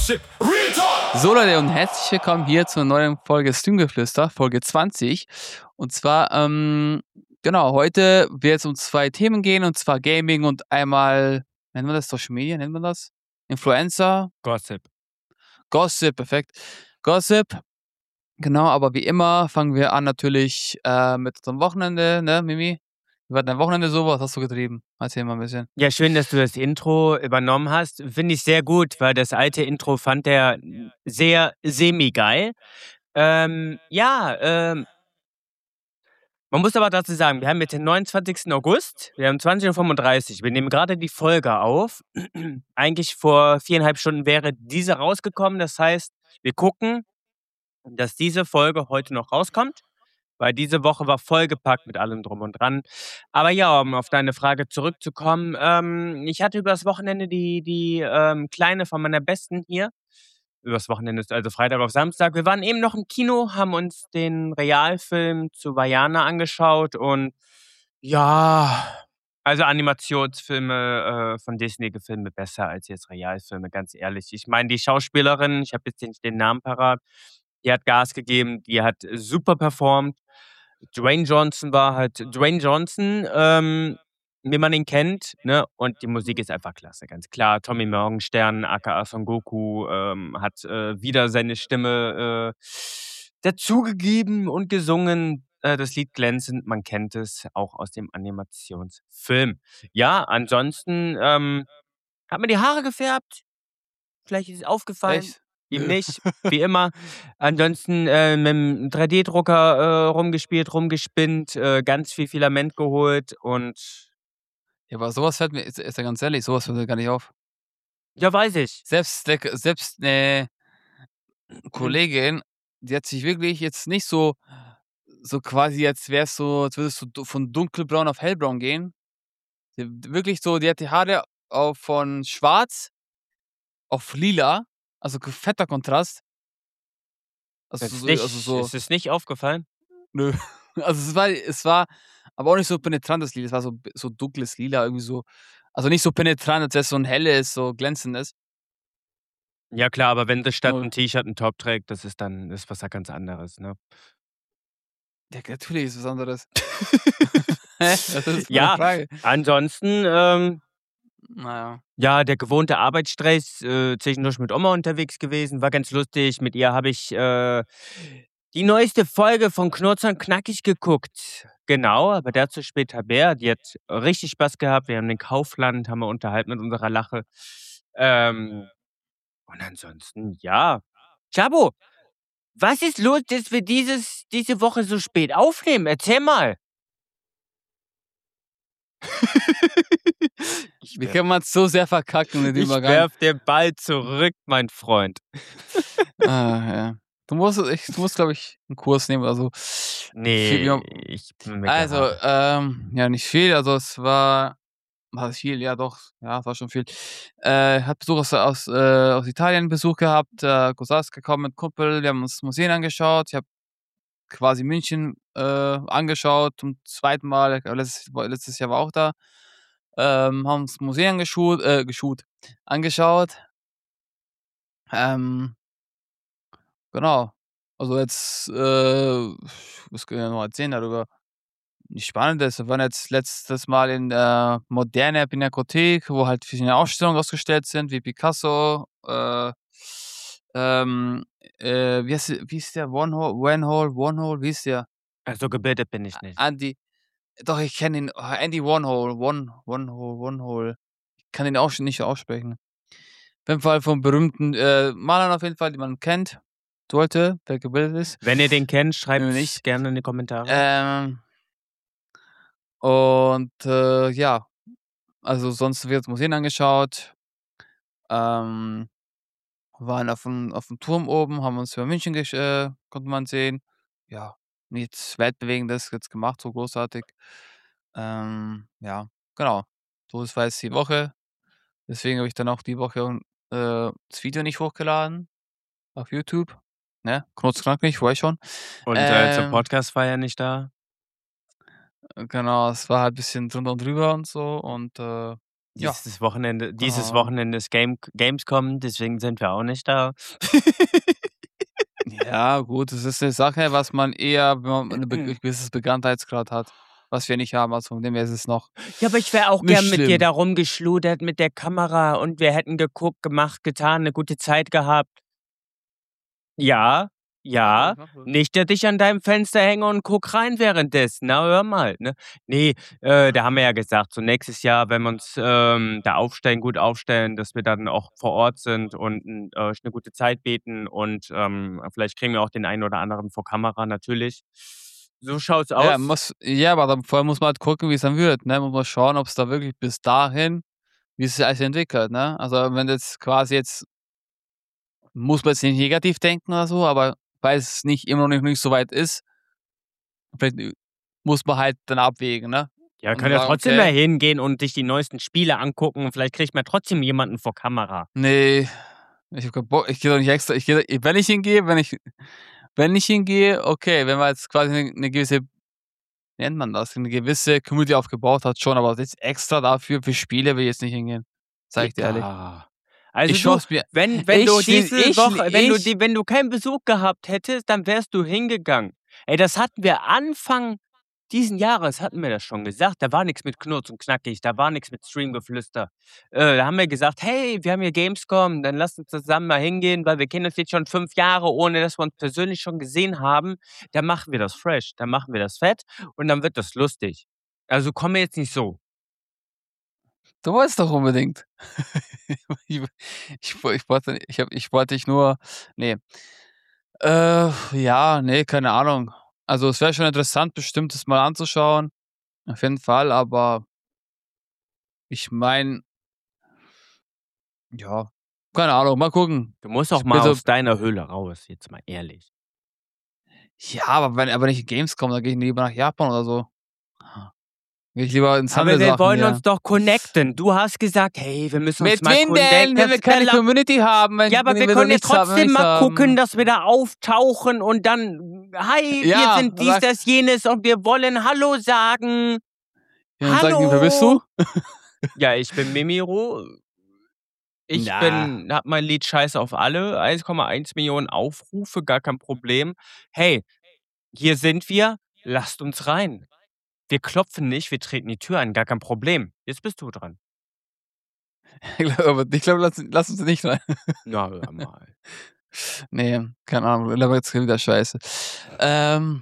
So Leute und herzlich willkommen hier zu einer neuen Folge Streamgeflüster, Folge 20. Und zwar, genau, heute wird es um zwei Themen gehen, und zwar Gaming und einmal, nennt man das Social Media, nennt man das? Influencer, Gossip. Gossip, perfekt. Gossip, genau, aber wie immer fangen wir an natürlich mit unserem Wochenende, ne, Mimi? Wie war dein Wochenende so? Was hast du getrieben? Erzähl mal ein bisschen. Ja, schön, dass du das Intro übernommen hast. Finde ich sehr gut, weil das alte Intro fand er sehr semi-geil. Ja, man muss aber dazu sagen, wir haben jetzt den 29. August, wir haben 20:35 Uhr. Wir nehmen gerade die Folge auf. Eigentlich vor 4,5 Stunden wäre diese rausgekommen. Das heißt, wir gucken, dass diese Folge heute noch rauskommt, weil diese Woche war vollgepackt mit allem drum und dran. Aber ja, um auf deine Frage zurückzukommen, ich hatte übers Wochenende die Kleine von meiner Besten hier. Übers Wochenende ist also Freitag auf Samstag. Wir waren eben noch im Kino, haben uns den Realfilm zu Vaiana angeschaut und ja, also Animationsfilme von Disney gefallen mir besser als jetzt Realfilme, ganz ehrlich. Ich meine, die Schauspielerin, ich habe jetzt nicht den Namen parat, die hat Gas gegeben, die hat super performt. Dwayne Johnson war halt Dwayne Johnson, wie man ihn kennt, ne? Und die Musik ist einfach klasse, ganz klar. Tommy Morgenstern, aka Son Goku, hat wieder seine Stimme dazugegeben und gesungen. Das Lied Glänzend, man kennt es auch aus dem Animationsfilm. Ja, ansonsten hat mir die Haare gefärbt. Vielleicht ist es aufgefallen. Echt? Ihm nicht, wie immer. Ansonsten mit dem 3D-Drucker rumgespielt, rumgespinnt, ganz viel Filament geholt und Ja, aber sowas fällt mir, ist ja ganz ehrlich, sowas fällt mir gar nicht auf. ja, weiß ich. Selbst 'ne Kollegin, die hat sich wirklich jetzt nicht so quasi, als wär's so, als würdest du von dunkelbraun auf hellbraun gehen. Wirklich so, die hat die Haare von schwarz auf lila, also fetter Kontrast. Also so Ist es nicht aufgefallen? nö. Also es war aber auch nicht so penetrantes Lila, es war so dunkles Lila, irgendwie so, also nicht so penetrant, als wär's so 'n helles, so glänzendes. Ja klar, aber wenn sie statt Null. ein T-Shirt 'n Top trägt, das ist was ja ganz anderes, ne? Ja, natürlich ist was anderes. Hä? Was ist das für 'ne Ja, Frage? ansonsten, Na ja. ja, der gewohnte Arbeitsstress, zwischendurch mit Oma unterwegs gewesen, war ganz lustig. Mit ihr habe ich die neueste Folge von Kurz und Knackig geguckt. Genau, aber dazu später mehr. Die hat richtig Spaß gehabt. Wir haben den Kaufland, haben wir unterhalten mit unserer Lache. Und ansonsten, ja. Chabo, was ist los, dass wir diese Woche so spät aufnehmen? Erzähl mal. Ich Wie werf, kann man's so sehr verkacken mit dem ich Übergang? werf den Ball zurück, mein Freund. Ja. Du musst, glaube ich, 'n Kurs nehmen oder so. Viel Nee, wir ich bin mit der Also, Haare. ja, nicht viel. Also, es war was viel, ja doch, ja, es war schon viel. Habe Besuch aus Italien Besuch gehabt, Cousin ist gekommen mit Kumpel, wir haben uns Museen angeschaut. Ich habe quasi München, angeschaut zum zweiten Mal. Letztes Jahr war auch da. Haben uns Museen angeschaut. Ähm, genau. Also jetzt, was können wir noch erzählen darüber? Nicht Spannendes. Wir waren jetzt letztes Mal in der Moderne Pinakothek, wo halt verschiedene Ausstellungen ausgestellt sind, wie Picasso, ähm, wie ist der? Warhol, wie ist der? So gebildet bin ich nicht. Andy, doch, ich kenne ihn, Andy Warhol, Warhol. Ich kann ihn auch schon nicht aussprechen. Auf jeden Fall vom berühmten, Malern auf jeden Fall, die man kennt sollte, der gebildet ist. Wenn ihr den kennt, Wenn schreibt's nicht. gerne in die Kommentare. Und, ja, also sonst wird Museen angeschaut, ähm, waren auf dem Turm oben, haben uns über München konnte man sehen. Ja, nichts Weltbewegendes jetzt gemacht, so großartig. Ja, genau. So, das war jetzt die Woche. Deswegen habe ich dann auch die Woche, das Video nicht hochgeladen auf YouTube, ne? Knuddels vorher schon. Und zum Ähm, Podcast war er nicht da. genau, es war halt bisschen drunter und drüber und so und, Ja. Dieses Keine Ahnung. Wochenende ist Gamescom, deswegen sind wir auch nicht da. Ja, gut, das ist 'ne Sache, was man eher, wenn man 'ne gewisses Bekanntheitsgrad hat, was wir nicht haben. Also, von dem her ist es noch Ja, aber ich wäre auch nicht gern mit dir schlimm. da rumgeschludert mit der Kamera und wir hätten geguckt, gemacht, getan, 'ne gute Zeit gehabt. Ja, Ja, ja. ich mache das. Nicht, dass ich an deinem Fenster hänge und gucke rein währenddessen. Na, hör mal, ne? Ne, da haben wir ja gesagt, so nächstes Jahr, wenn wir uns, da aufstellen gut aufstellen, dass wir dann auch vor Ort sind und 'ne gute Zeit bieten und, vielleicht kriegen wir auch den einen oder anderen vor Kamera, natürlich. So schaut's Ja, aus. aber dann vorher muss man halt gucken, wie's dann wird, ne? Muss man schauen, ob's da wirklich bis dahin wie sich alles entwickelt, ne? Also, wenn jetzt quasi jetzt muss man jetzt nicht negativ denken oder so, aber weil es nicht immer noch nicht so weit ist, vielleicht, muss man halt dann abwägen, ne? Ja, wir Und können ja sagen: trotzdem da „Okay, hingehen und sich die neuesten Spiele angucken. Vielleicht kriegt man trotzdem jemanden vor Kamera. ne, ich habe keinen Bock, ich gehe doch nicht extra, ich gehe, wenn ich hingehe, wenn ich hingehe, okay, wenn man jetzt quasi 'ne gewisse, wie nennt man das, 'ne gewisse Community aufgebaut hat schon, aber jetzt extra dafür für Spiele will ich jetzt nicht hingehen, sage ich dir ehrlich. Digga. Also Ich du, schaue es mir wenn du ich will diese Woche ich wenn du keinen Besuch gehabt hättest, dann wärst du hingegangen. Ey, das hatten wir Anfang diesen Jahres hatten wir das schon gesagt. Da war nix mit Knurz und Knackig, da war nix mit Streamgeflüster. Da haben wir gesagt: „Hey, wir haben hier Gamescom, dann lass uns zusammen mal hingehen, weil wir kennen uns jetzt schon 5 Jahre, ohne dass wir uns persönlich schon gesehen haben. Dann machen wir das fresh, dann machen wir das fett und dann wird das lustig.“ Also, komm mir jetzt nicht so. Du wolltest doch unbedingt. Ich ich wollte, ich wollte dich nur, ne. Ja, ne, keine Ahnung. Also, es wäre schon interessant, bestimmt das mal anzuschauen, auf jeden Fall, aber ich meine, ja, keine Ahnung, mal gucken. Du musst auch Ich bin mal so, aus deiner Höhle raus, jetzt mal ehrlich. ja, aber nicht Gamescom, da gehe ich lieber nach Japan oder so. Gehe ich lieber ins Aber wir Handelsachen wollen uns hier. doch connecten. Du hast gesagt: „Hey, wir müssen uns Mit mal wem denn, wenn connecten.“ wir Ja, keine Community haben, ja, aber wir wenn wir können ja nichts haben, wenn wir trotzdem nichts mal gucken, haben? dass wir da auftauchen und dann: „Hi, wir Ja, sind dies, das, jenes und wir wollen Hallo sagen. ja, dann sage ich ihm: „Wer bist Hallo!“ du?“ Ja, ich bin Mimiro. Ich Na, habe mein Lied „Scheiß auf alle“, 1,1 Millionen Aufrufe, gar kein Problem. Hey, hier sind wir, lasst uns rein. Wir klopfen nicht, wir treten die Tür ein, gar kein Problem. Jetzt bist du dran. aber ich glaube, lass uns nicht rein. Na, hör mal. Ne, keine Ahnung, labere jetzt wieder Scheiße. Ähm,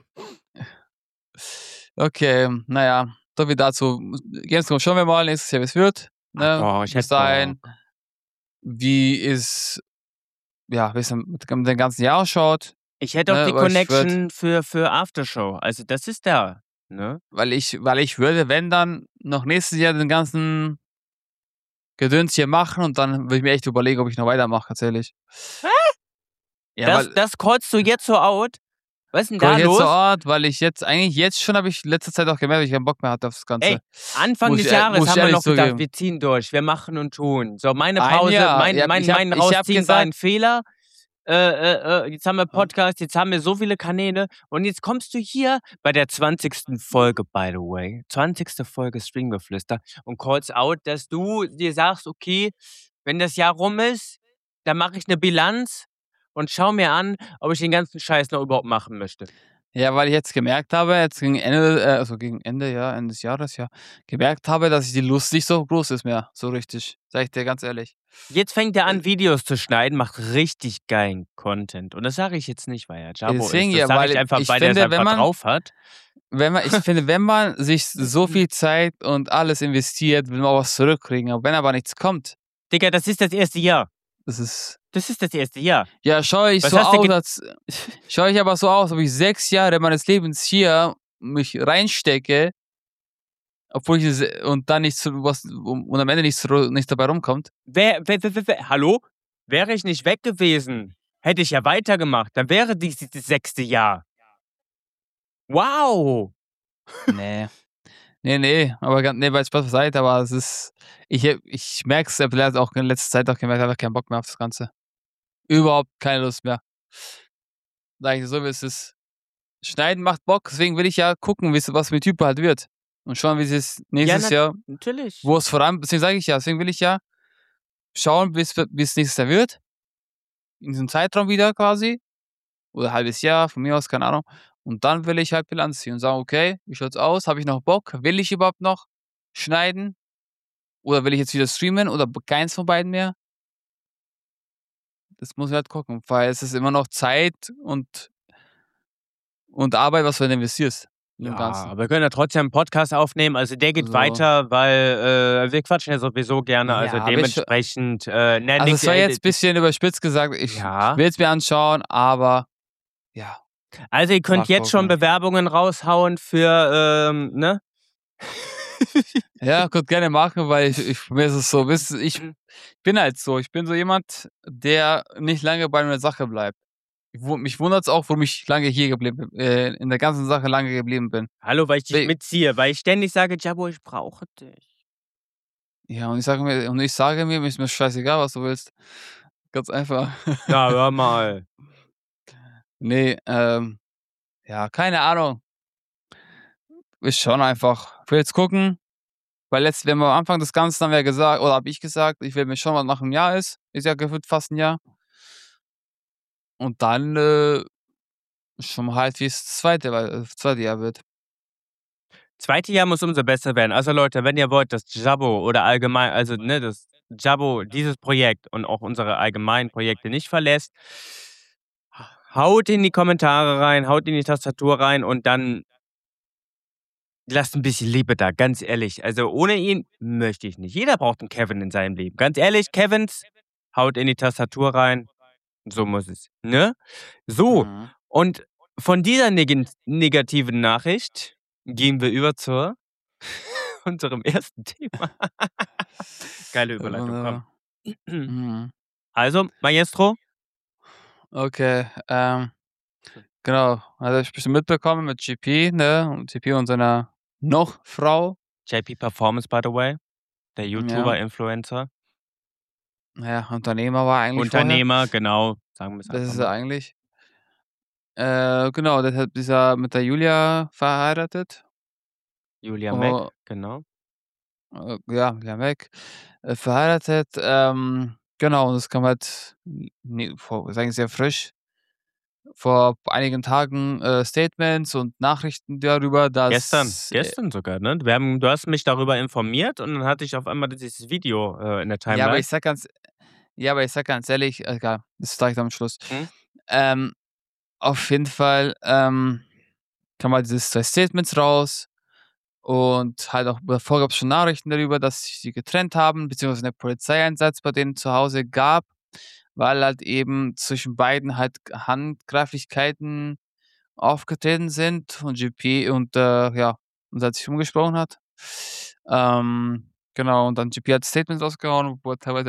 okay, na ja, so viel dazu. Gamescom schauen wir mal nächstes Jahr, wie's wird, Ach ne? doch, ich Bis hätte dahin, Bock. wie es, ja, wie's dann mit dem ganzen Jahr ausschaut, Ich hätte auch ne? die Weil ich würde Connection für Aftershow. Also, das ist da, ne? weil ich würde, wenn dann, noch nächstes Jahr den ganzen Gedöns hier machen und dann würde ich mir echt überlegen, ob ich noch weitermache, tatsächlich. Ja, weil Das callst du jetzt so out? Was ist 'n komme da ich jetzt so los? Art, weil ich jetzt eigentlich jetzt schon habe ich letzter Zeit auch gemerkt, dass ich keinen Bock mehr hatte auf das Ey, Ganze. Anfang des Jahres Muss ich haben wir ehrlich noch gedacht, zugeben. wir ziehen durch, wir machen und tun. So, meine Ein Pause, Jahr. Ja, mein ich habe Rausziehen war gesagt, ein Fehler. Jetzt haben wir Podcast, jetzt haben wir so viele Kanäle und jetzt kommst du hier bei der 20. Folge, by the way, 20. Folge Streamgeflüster und callst out, dass du dir sagst: „Okay, wenn das Jahr rum ist, dann mache ich 'ne Bilanz und schaue mir an, ob ich den ganzen Scheiß noch überhaupt machen möchte.“ ja, weil ich jetzt gemerkt habe, jetzt gegen Ende, also gegen Ende, ja, Ende des Jahres, ja, gemerkt habe, dass die Lust nicht so groß ist mehr, so richtig, sage ich dir ganz ehrlich. Jetzt fängt er Äh, an, Videos zu schneiden, macht richtig geilen Content. Und das sage ich jetzt nicht, weil er Jabo deswegen ist. Das ja, sage ich weil einfach, ich weil er's finde, einfach drauf hat. ich finde, wenn man sich so viel Zeit und alles investiert, will man auch was zurückkriegen. Aber wenn aber nichts kommt, Digga, das ist das erste Jahr. das ist, Das ist das erste Jahr. ja, Was hast du ge schaue ich aber so aus, ob ich 6 Jahre meines Lebens hier mich reinstecke, obwohl ich es und dann nichts was und am Ende nichts dabei rumkommt. Hallo? Wäre ich nicht weg gewesen, hätte ich ja weitergemacht. Dann wäre das 6. Jahr. Wow! Ne. Ne, aber ne, weil Spaß beiseite, aber es ist, ich merke es, habe leider auch in letzter Zeit auch gemerkt, einfach keinen Bock mehr auf das Ganze. Überhaupt keine Lust mehr. Sage ich dir so, wie es ist. Schneiden macht Bock, deswegen will ich ja gucken, was mit Typ halt wird. und schauen, wie es Ja, nächstes Jahr, natürlich. wo es voran, deswegen sage ich ja, deswegen will ich ja schauen, wie es nächstes Jahr wird, in diesem Zeitraum wieder quasi, oder ein halbes Jahr, von mir aus, keine Ahnung. Und dann will ich halt Bilanz ziehen und sagen: „Okay, wie schaut's aus? Habe ich noch Bock? Will ich überhaupt noch schneiden oder will ich jetzt wieder streamen oder keins von beiden mehr?“ Das muss ich halt gucken, weil es ist immer noch Zeit und Arbeit, was du halt investierst in dem Ja, Ganzen. aber wir können ja trotzdem 'n Podcast aufnehmen. Also, der geht Also, weiter, weil, wir quatschen ja sowieso gerne, also ja, aber ich dementsprechend, ne, also, nix es war jetzt d bisschen überspitzt gesagt. Ich ja. will es mir anschauen, aber ja, Also, ihr mal könnt jetzt schon gucken. Bewerbungen raushauen für, ne? Ja, könnt gerne machen, weil ich mir ist es so, ich bin halt so. Ich bin so jemand, der nicht lange bei 'ner Sache bleibt. Mich wundert's auch, warum ich lange hier geblieben bin, in der ganzen Sache lange geblieben bin. Hallo, weil ich dich We mitziehe, weil ich ständig sage: „Jabo, ich brauche dich.“ Ja, und ich sage mir, ist mir scheißegal, was du willst. Ganz einfach. Na, hör mal. Ne, ja, keine Ahnung. Wir schauen einfach. Ich will jetzt gucken, weil wenn wir am Anfang des Ganzen haben wir ja gesagt oder habe ich gesagt, ich will mir schauen, was nach 'm Jahr ist. Ist ja gefühlt fast 'n Jahr. Und dann, schauen wir halt, wie's zweite Jahr wird. Zweite Jahr muss umso besser werden. Also, Leute, wenn ihr wollt, dass Jabo oder allgemein also, ne, dass Jabo dieses Projekt und auch unsere allgemeinen Projekte nicht verlässt, haut in die Kommentare rein, haut in die Tastatur rein und dann lasst 'n bisschen Liebe da, ganz ehrlich. Also, ohne ihn möchte ich nicht. Jeder braucht 'n Kevin in seinem Leben. Ganz ehrlich, Kevins, haut in die Tastatur rein. So muss es, ne? So, Mhm. und von dieser negativen Nachricht gehen wir über zu unserem ersten Thema. Geile Überleitung, komm. Wunderbar. Mhm. Also, Maestro? Okay, genau. Also, ich bisschen mitbekommen mit GP, ne? Und GP und seiner Noch-Frau. JP Performance, by the way, der Ja. YouTuber, Influencer, Ja, Unternehmer war er eigentlich vorher. Unternehmer, genau, sagen wir's Das einfach ist er mal. eigentlich. Genau, deshalb ist er mit der Julia verheiratet. Julia Meck, Oh, genau. ja, ja, weg. Verheiratet, genau, und das kam halt ist eigentlich sehr frisch. Vor einigen Tagen, Statements und Nachrichten darüber, Gestern, dass, gestern sogar, ne? Du hast mich darüber informiert und dann hatte ich auf einmal dieses Video, in der ja, aber Timeline. ich sage ganz ehrlich, egal, das sage ich dann am Schluss. Mhm. Ähm, auf jeden Fall, kam halt diese 2 Statements raus und halt auch davor gab's schon Nachrichten darüber, dass sich sie getrennt haben, beziehungsweise 'ne Polizeieinsatz bei denen zu Hause gab, weil halt eben zwischen beiden halt Handgreiflichkeiten aufgetreten sind und GP ja, und er hat sich umgesprochen hat. Genau, und dann GP hat Statements rausgehauen, wo er teilweise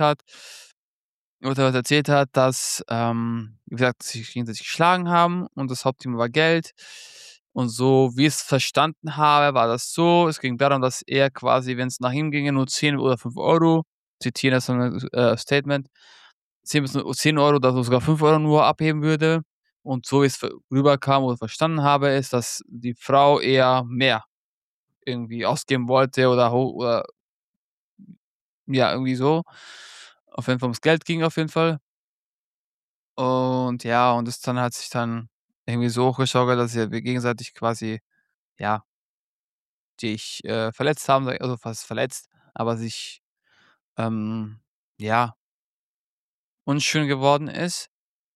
erzählt hat, dass, wie gesagt, sie sich gegenseitig geschlagen haben und das Hauptthema war Geld. Und so wie ich's verstanden habe, war das so: Es ging darum, dass er quasi, wenn's nach ihm ginge, nur 10 oder 5 €, zitiere das Statement, 10 € oder sogar 5 € nur abheben würde. Und so wie es rüberkam oder verstanden habe, ist, dass die Frau eher mehr irgendwie ausgeben wollte oder ja, irgendwie so. Auf jeden Fall ums Geld ging auf jeden Fall. Und ja, und das dann hat sich dann irgendwie so hochgeschaukelt, dass wir gegenseitig quasi, ja, sich, verletzt haben, also fast verletzt, aber sich, ähm, ja, unschön geworden ist.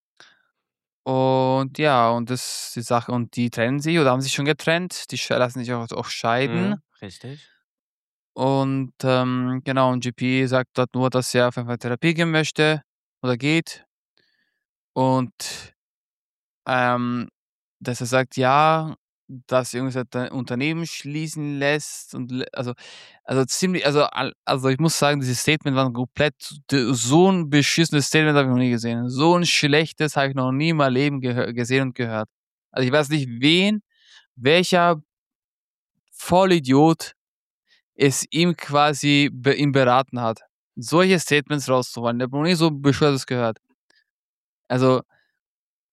Und ja, und das die Sache und die trennen sich oder haben sich schon getrennt. Die lassen sich auch scheiden. Mhm, richtig. Und, genau, und GP sagt dort nur, dass er auf jeden Fall Therapie gehen möchte oder geht und, ähm, dass er sagt, ja, dass irgendwie sein Unternehmen schließen lässt und also ziemlich also ich muss sagen, dieses Statement war komplett so 'n beschissenes Statement habe ich noch nie gesehen. So 'n schlechtes habe ich noch nie in meinem Leben gesehen und gehört. Also, ich weiß nicht, welcher Vollidiot es ihm quasi ihm beraten hat, solche Statements rauszuhauen. Ich habe noch nie so Bescheuertes gehört. Also,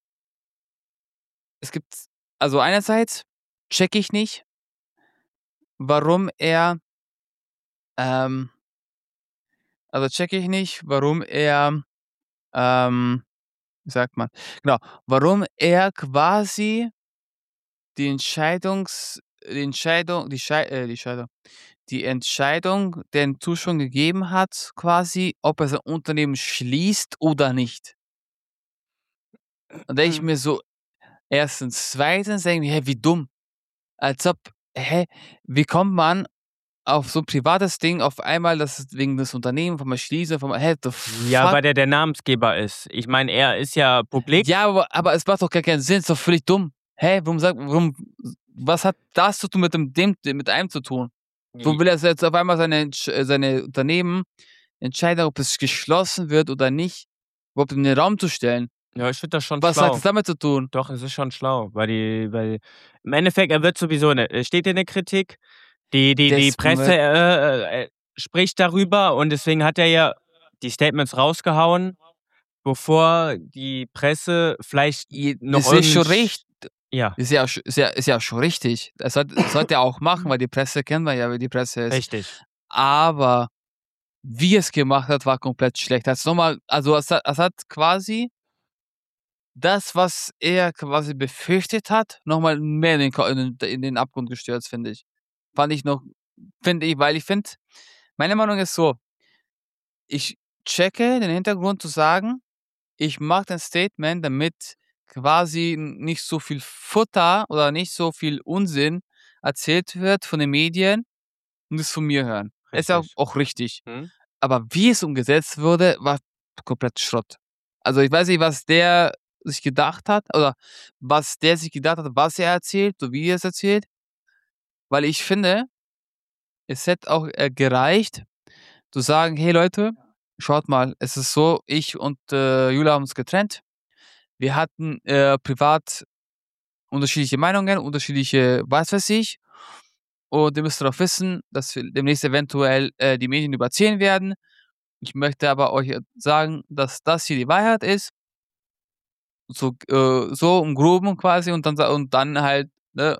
es gibt also einerseits checke ich nicht, warum er, ähm also checke ich nicht, warum er, wie sagt man? Genau, warum er quasi die Entscheidungs die Entscheidung die Scheidung die Entscheidung den Zuschauern gegeben hat quasi, ob er sein Unternehmen schließt oder nicht. Und denke ich Mhm. mir so, erstens. Zweitens denke ich mir: „Hä, wie dumm?“ Als ob wie kommt man auf so 'n privates Ding auf einmal, dass es wegen des Unternehmens auf einmal schließen, auf einmal the Ja, fuck? weil der Namensgeber ist. Ich meine, er ist ja publik. Ja, aber es macht doch gar keinen Sinn, ist doch völlig dumm. Warum was hat das zu tun mit einem zu tun? Warum J will er jetzt auf einmal seine Unternehmen entscheiden, ob es geschlossen wird oder nicht, überhaupt in den Raum zu stellen? Ja, ich finde das schon Was hat das schlau. damit zu tun? Doch, es ist schon schlau, weil im Endeffekt, er wird sowieso steht in der Kritik. Die Das Presse, spricht darüber und deswegen hat er ja die Statements rausgehauen, bevor die Presse vielleicht noch das ist irgend 'n schon sch recht. ja, Ist ja auch schon richtig. Das sollte er auch machen, weil die Presse kennt man ja, wie die Presse ist. richtig. Aber wie es gemacht hat, war komplett schlecht. Es hat quasi das, was er quasi befürchtet hat, noch mal mehr in den Abgrund gestürzt, finde ich. Fand ich noch finde ich, weil ich finde meine Meinung ist so, ich checke den Hintergrund zu sagen, ich mache ein Statement, damit quasi nicht so viel Futter oder nicht so viel Unsinn erzählt wird von den Medien und es von mir hören. Ist ja Richtig. auch richtig. Mhm. Aber wie es umgesetzt wurde, war komplett Schrott. Also, ich weiß nicht, was der sich gedacht hat oder was der sich gedacht hat, was er erzählt, so wie er es erzählt, weil ich finde, es hätte auch, gereicht zu sagen: „Hey Leute, schaut mal, es ist so, ich und, Julia haben uns getrennt. Wir hatten, privat unterschiedliche Meinungen, unterschiedliche was weiß ich. Und ihr müsst doch wissen, dass wir demnächst eventuell, die Medien überzählen werden. Ich möchte aber euch sagen, dass das hier die Wahrheit ist, so im Groben quasi und dann halt, ne,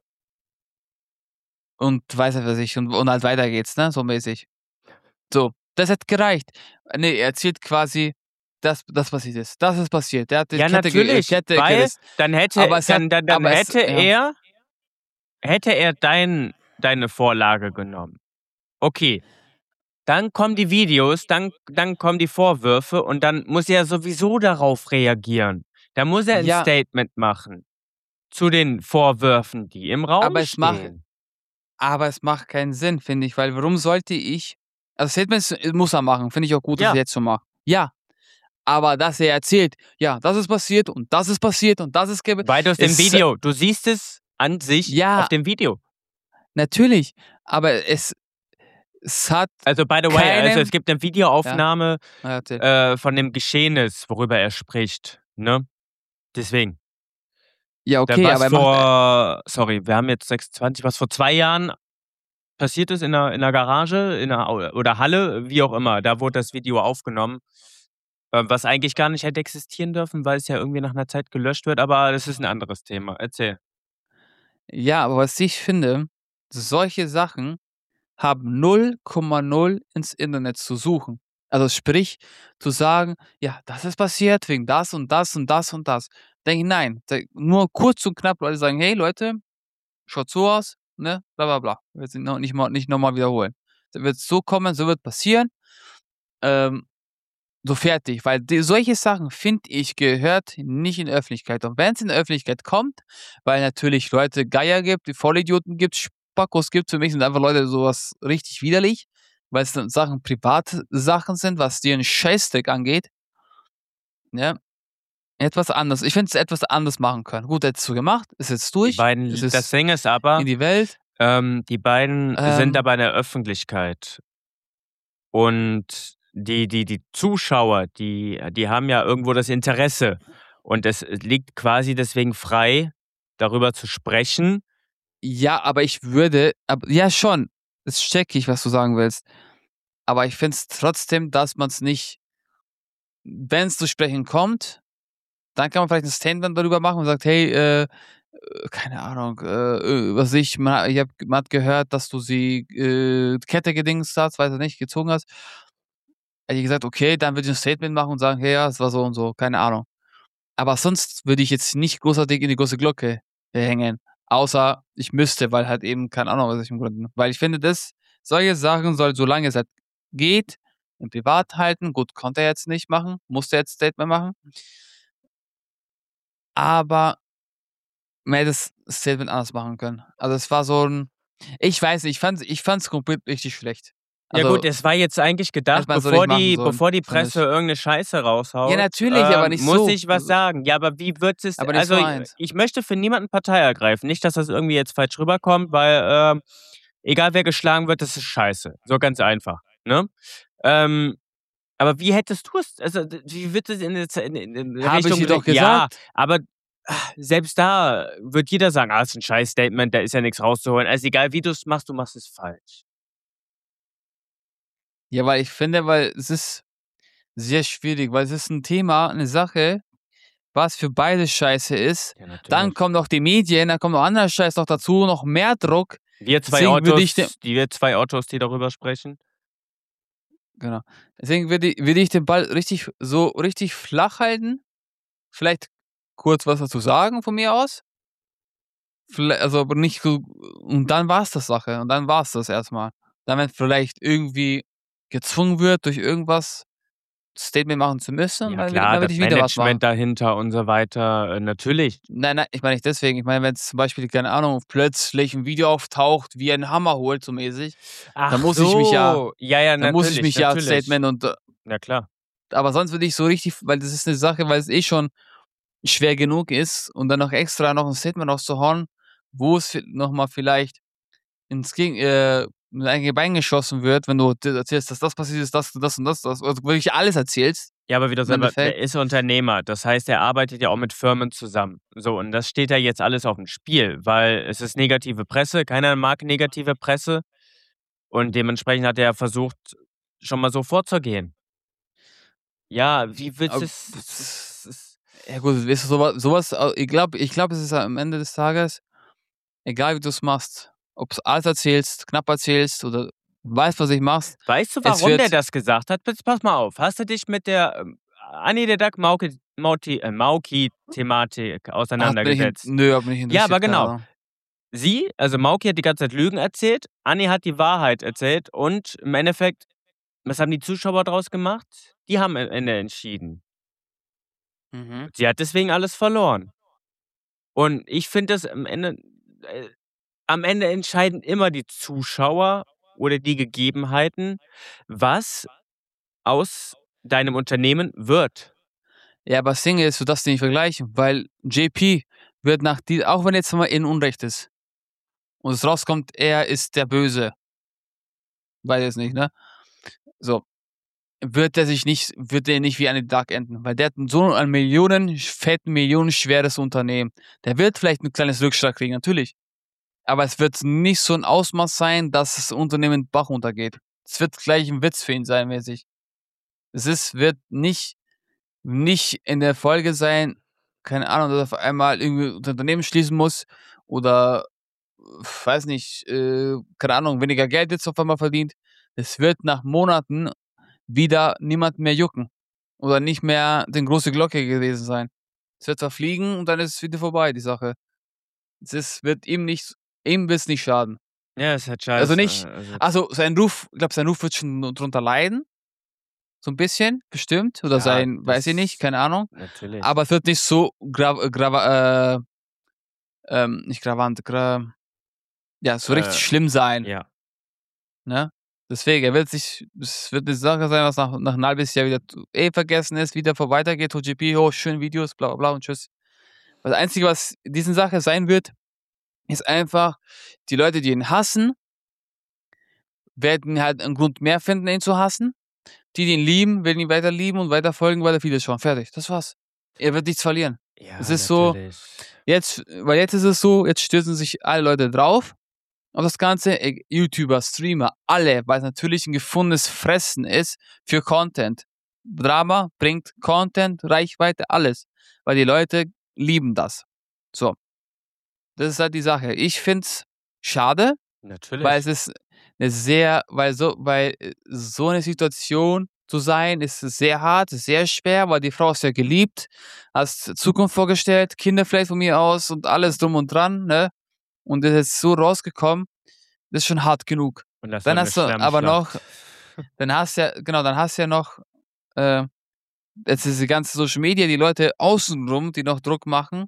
und weiß nicht was ich und halt weiter geht's, ne, so mäßig. So, das hätte gereicht. Ne, er erzählt quasi, das passiert ist. Das ist passiert. Der hat die Ja, Kette natürlich, Kette weil gerissen. dann Aber hätte es hat dann aber es hätte ja. er deine Vorlage genommen. Okay, dann kommen die Videos, dann kommen die Vorwürfe und dann muss er sowieso darauf reagieren. Da muss er 'n Ja, Statement machen zu den Vorwürfen, die im Raum aber es macht stehen. aber es macht keinen Sinn, finde ich, weil warum sollte ich also Statements muss er machen, finde ich auch gut, dass er Ja, jetzt so macht. Ja, aber dass er erzählt: „Ja, das ist passiert und das ist passiert und das ist gebe“ weil du es Du siehst es an sich auf ja, dem Video. natürlich, aber es hat Also, by the way, also, es keinem gibt 'ne ja, Videoaufnahme, erzähl. von dem Geschehnis, worüber er spricht, ne? Deswegen. Ja, Da okay, war's aber er macht wir haben jetzt 26, was vor 2 Jahren passiert ist in 'ner Garage, in 'ner oder Halle, wie auch immer. Da wurde das Video aufgenommen, was eigentlich gar nicht hätte existieren dürfen, weil es ja irgendwie nach 'ner Zeit gelöscht wird, aber das ist 'n anderes Thema. Erzähl. ja, aber was ich finde, solche Sachen haben 0,0 ins Internet zu suchen. Also sprich, zu sagen: „Ja, das ist passiert wegen das und das und das und das.“ Denke ich: „Nein.“ Nur kurz und knapp Leute sagen: „Hey Leute, schaut so aus, ne, bla bla bla.“ Will's nicht noch mal wiederholen. Dann wird's so kommen, so wird passieren, ähm, so fertig, weil solche Sachen, finde ich, gehört nicht in die Öffentlichkeit. Und wenn es in der Öffentlichkeit kommt, weil natürlich Leute Geier gibt, die Vollidioten gibt, Spackos gibt, für mich sind einfach Leute sowas richtig widerlich, weil es dann Privatsachen sind, was dir 'n Scheißdreck angeht, ne? Etwas anders. Ich finde es etwas anders machen können. Gut, er hat's so gemacht, ist jetzt Die durch, es beiden das ist Ding ist in aber, die Welt. die beiden sind Ähm, aber in der Öffentlichkeit und die Zuschauer, die haben ja irgendwo das Interesse und es liegt quasi deswegen frei, darüber zu sprechen. ja, aber ich würde ja schon, das checke ich, was du sagen willst. Aber ich finde es trotzdem, dass man's nicht wenn's zu sprechen kommt, dann kann man vielleicht 'n Statement darüber machen und sagt: „Hey, keine Ahnung, man hat gehört, dass du sie Kette gedingst hast, weiß ich nicht, gezogen hast. Hätte ich gesagt, okay, dann würde ich ein Statement machen und sagen, hey, ja, es war so und so, keine Ahnung. Aber sonst würde ich jetzt nicht großartig in die große Glocke hängen. Außer ich müsste, weil halt eben, keine Ahnung, aus welchen Gründen. Weil ich finde, solche Sachen soll, solange es halt geht, im Privat halten. Gut, konnte er jetzt nicht machen, musste jetzt Statement machen. Aber man hätte das Statement anders machen können. Also es war so ein, ich weiß nicht, ich fand's komplett richtig schlecht. Ja Also gut, es war jetzt eigentlich gedacht, hätte man so nicht machen sollen, bevor die finde Presse ich. irgendeine Scheiße Ja, raushaut, natürlich, aber nicht muss so. ich was sagen. Ja, aber wie wird es Aber nicht also, so eins. ich möchte für niemanden Partei ergreifen. Nicht, dass das irgendwie jetzt falsch rüberkommt, weil, egal wer geschlagen wird, das ist scheiße. So ganz einfach, ne? Ähm, aber wie hättest du es also, wie wird es in Habe ich Richtung dir doch ja, gesagt. aber selbst da wird jeder sagen: „Ah, ist 'n Scheiß-Statement, da ist ja nichts rauszuholen.“ Also, egal wie du machst es falsch. Ja, weil es ist sehr schwierig, weil es ist ein Thema, eine Sache, was für beide scheiße ist. Ja, Dann natürlich. kommen noch die Medien, dann kommt noch anderer Scheiß noch dazu, noch mehr Druck. Deswegen würde ich dem Wir 2 Autos, die darüber sprechen. genau. Deswegen würde ich den Ball richtig flach halten. Vielleicht kurz was dazu sagen von mir aus. Also, aber nicht so, und dann war's das Sache und dann war's das erst mal. Dann, wenn vielleicht irgendwie gezwungen wird, durch irgendwas Statement machen zu müssen, Ja dann würde klar, dann das würde ich wieder was machen. Management dahinter und so weiter, natürlich. Nein, ich meine nicht deswegen. Ich meine, wenn's zum Beispiel, keine Ahnung, plötzlich 'n Video auftaucht, wie er 'n Hammer holt, so mäßig, dann Ach muss ich mich ja so. Ja, ja, dann muss ich natürlich, mich ja natürlich. Statement und Na klar. aber sonst würde ich so richtig, weil das ist 'ne Sache, weil es eh schon schwer genug ist und dann noch extra noch 'n Statement rauszuhauen, wo es noch mal vielleicht in ein Bein geschossen wird, wenn du erzählst, dass das passiert ist, das und das und das, also wirklich alles erzählst Ja, aber wie du im selber Endeffekt. der ist Unternehmer. Das heißt, er arbeitet ja auch mit Firmen zusammen. So, und das steht ja jetzt alles aufm Spiel, weil es ist negative Presse. Keiner mag negative Presse und dementsprechend hat er versucht, schon mal so vorzugehen. Ja, wie willst Aber du's es ist ja gut, weißt du, ich glaube, es ist am Ende des Tages, egal wie du's machst, ob's alles erzählst, knapp erzählst oder weißt, was ich machst, weißt du, es warum der wird das gesagt hat? Jetzt pass mal auf. Hast du dich mit der, Annie der Duck Mauki-Thematik auseinandergesetzt? hat mich nicht Ja, aber interessiert, keine genau. Ahnung. Sie, also Mauki hat die ganze Zeit Lügen erzählt, Annie hat die Wahrheit erzählt und im Endeffekt, was haben die Zuschauer draus gemacht? Die haben am Ende entschieden. Mhm. Sie hat deswegen alles verloren. Und ich finde das äh, am Ende entscheiden immer die Zuschauer oder die Gegebenheiten, was aus deinem Unternehmen wird. Ja, aber das Ding ist, du darfst die nicht vergleichen, weil JP wird auch wenn jetzt mal in Unrecht ist und es rauskommt, er ist der Böse, weiß jetzt nicht, ne? So, wird der nicht wie eine Duck enden, weil der hat so ein millionenschweres Unternehmen. Der wird vielleicht ein kleines Rückschlag kriegen, natürlich. Aber es wird nicht so ein Ausmaß sein, dass das Unternehmen den Bach runtergeht. Es wird gleich ein Witz für ihn sein, mäßig. Wird nicht in der Folge sein, keine Ahnung, dass er auf einmal irgendwie das Unternehmen schließen muss oder, weiß nicht, keine Ahnung, weniger Geld jetzt auf einmal verdient. Es wird nach Monaten wieder niemand mehr jucken oder nicht mehr den große Glocke gewesen sein. Es wird verfliegen und dann ist es wieder vorbei, die Sache. Ihm wird's nicht schaden. Ja, ist halt Also scheiße. nicht, also sein Ruf wird schon drunter leiden, so 'n bisschen, bestimmt, oder Ja, weiß ich nicht, das keine Ahnung. natürlich. Aber es wird nicht so nicht gravant, ja, so richtig Äh, schlimm sein, ja. ne? Deswegen, es wird 'ne Sache sein, was nach 'n halbes Jahr wieder vergessen ist, wieder weitergeht, MotoGP, oh, schöne Videos, bla bla bla und tschüss. Das Einzige, was diesen Sache sein wird, ist einfach, die Leute, die ihn hassen, werden halt 'n Grund mehr finden, ihn zu hassen. Die, die ihn lieben, werden ihn weiter lieben und weiter folgen, weil er Videos schauen. Fertig, das war's. Er wird nichts verlieren. Es Ja, ist so, natürlich. jetzt ist es so, jetzt stürzen sich alle Leute drauf auf das Ganze, YouTuber, Streamer, alle, weil es natürlich ein gefundenes Fressen ist für Content. Drama bringt Content, Reichweite, alles, weil die Leute lieben das. So. das ist halt die Sache. Ich finde es schade, weil Natürlich. es ist so eine Situation zu sein, ist sehr hart, ist sehr schwer, weil die Frau ist ja geliebt, hast Zukunft vorgestellt, Kinder vielleicht von mir aus und alles drum und dran, ne? Und das ist jetzt so rausgekommen, das ist schon hart genug. Und das war Dann eine hast du aber noch Schlammschlacht. dann hast du ja noch, äh, jetzt diese ganze Social Media, die Leute außenrum, die noch Druck machen.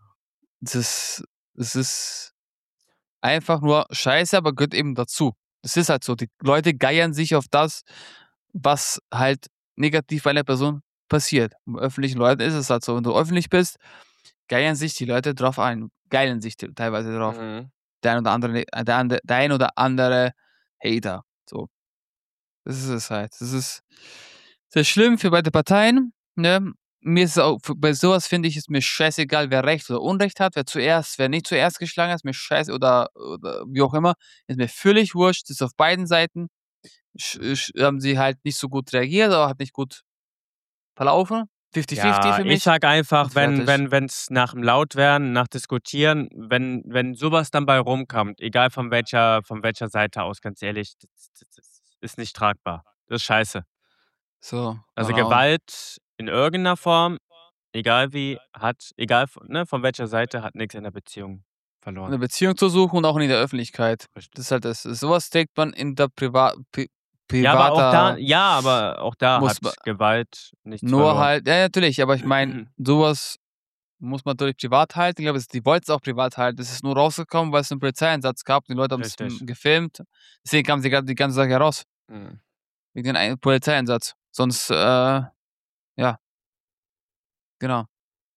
Das ist einfach nur scheiße, aber gehört eben dazu. Das ist halt so. Die Leute geiern sich auf das, was halt negativ bei einer Person passiert. Und bei öffentlichen Leuten ist es halt so. Wenn du öffentlich bist, geiern sich die Leute drauf ein. Geilen sich teilweise drauf. Mhm. Der ein oder andere Hater. So. Das ist es halt. Das ist sehr schlimm für beide Parteien. Ne? Mir ist es auch, bei sowas finde ich, ist mir scheißegal, wer Recht oder Unrecht hat, wer nicht zuerst geschlagen hat, ist mir scheiße oder wie auch immer, ist mir völlig wurscht, das ist auf beiden Seiten. Haben sie halt nicht so gut reagiert oder hat nicht gut verlaufen. 50-50 Ja, für ich mich sag einfach, und wenn fertig. wenn wenn's nach dem Lautwerden, nach Diskutieren, wenn sowas dann bei rumkommt, egal von welcher Seite aus, ganz ehrlich, das ist nicht tragbar. Das ist scheiße. So, Also, genau. Gewalt in irgendeiner Form, egal wie, ne, von welcher Seite, hat nichts in der Beziehung Eine verloren. Beziehung zu suchen und auch in der Öffentlichkeit. Richtig. Das ist halt das. Sowas trägt man in der privater Aber auch da muss man hat Gewalt nichts nur verloren. halt, ja, natürlich, aber ich meine, sowas muss man natürlich privat halten. Ich glaube, die wollten es auch privat halten. Es ist nur rausgekommen, weil es 'n Polizeieinsatz gab. Die Leute haben's, Richtig. gefilmt. Deswegen kam die ganze Sache heraus, Mhm. wegen den ei Polizeieinsatz. Sonst, ja, genau.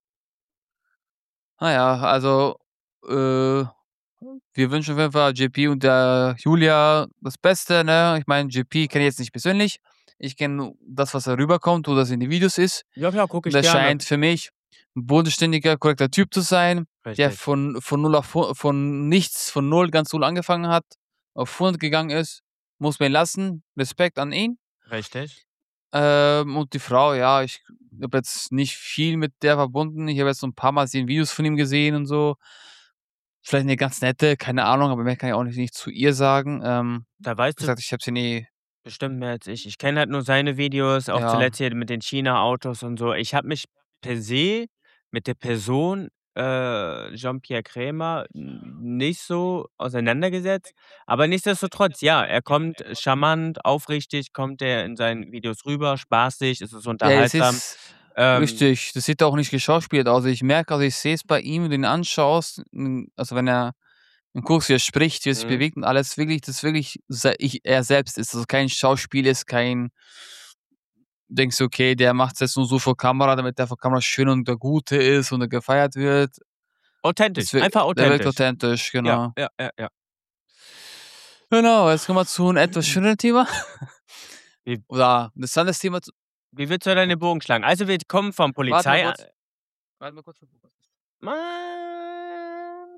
Na ja, also, äh, wir wünschen auf jeden Fall JP und der Julia das Beste, ne? Ich meine, JP kenne ich jetzt nicht persönlich. Ich kenne nur das, was da rüberkommt, wo das in den Videos ist. Ja klar, gucke Und ich der gerne. scheint für mich 'n bodenständiger, korrekter Typ zu sein, der Richtig, von null auf hu von nichts, von null, ganz null angefangen hat, auf 100 gegangen ist. Muss man ihn lassen. Respekt an ihn. richtig. Und die Frau, ja, ich habe jetzt nicht viel mit der verbunden. Ich habe jetzt so 'n paar Mal sie in Videos von ihm gesehen und so. Vielleicht 'ne ganz nette, keine Ahnung, aber mehr kann ich auch nicht zu ihr sagen. Da Wie weißt du gesagt, ich habe sie nie bestimmt mehr als ich. Ich kenne halt nur seine Videos, auch ja. zuletzt hier mit den China-Autos und so. Ich habe mich per se mit der Person, Jean-Pierre Krämer nicht so auseinandergesetzt, aber nichtsdestotrotz, ja, er kommt charmant, aufrichtig kommt er in seinen Videos rüber, spaßig, es ist Ja, es unterhaltsam. ist Ähm, richtig. Das sieht auch nicht geschauspielert aus. Ich merke ich sehe es bei ihm, wenn du ihn anschaust, also, wenn er im Kurs wie er spricht, wie er sich mhm. bewegt und alles wirklich das wirklich er selbst ist. Also, kein Schauspiel ist, kein denkst du: „Okay, der macht's jetzt nur so vor Kamera, damit der vor Kamera schön und der Gute ist und er gefeiert wird.“ Authentisch, einfach Der wirkt authentisch. authentisch, Ja, genau. ja, ja, ja. Genau, jetzt kommen wir zu 'nem etwas schöneren Thema Wie oder interessantes Thema zu wie willst du da den Bogen schlagen? Also, wir kommen vom warte mal Polizei kurz. Warte mal kurz. Mann.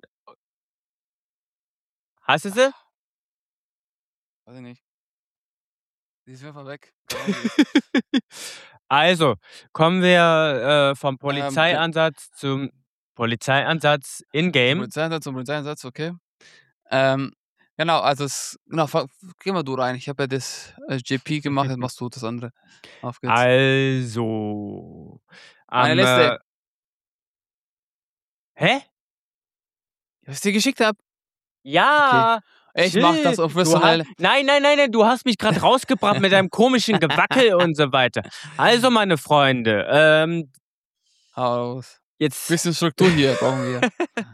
Hast du sie? Weiß ich nicht. Die ist einfach weg. Keine Ahnung, wo die ist. Also, kommen wir, vom Gen Polizeieinsatz zum Polizeieinsatz in-game. Zum Polizeieinsatz, okay. Ähm, genau, also geh mal du rein. Ich habe ja das, JP gemacht, jetzt machst du das andere. Auf geht's. Also, Meine am, Liste, hä? was ich dir geschickt habe. Okay. Ja, Ich mache das chill. professionell. Nein, nein, nein, nein, du hast mich grad rausgebracht mit deinem komischen Gewackel und so weiter. Also, meine Freunde, Hau raus. jetzt Bisschen Struktur hier brauchen wir.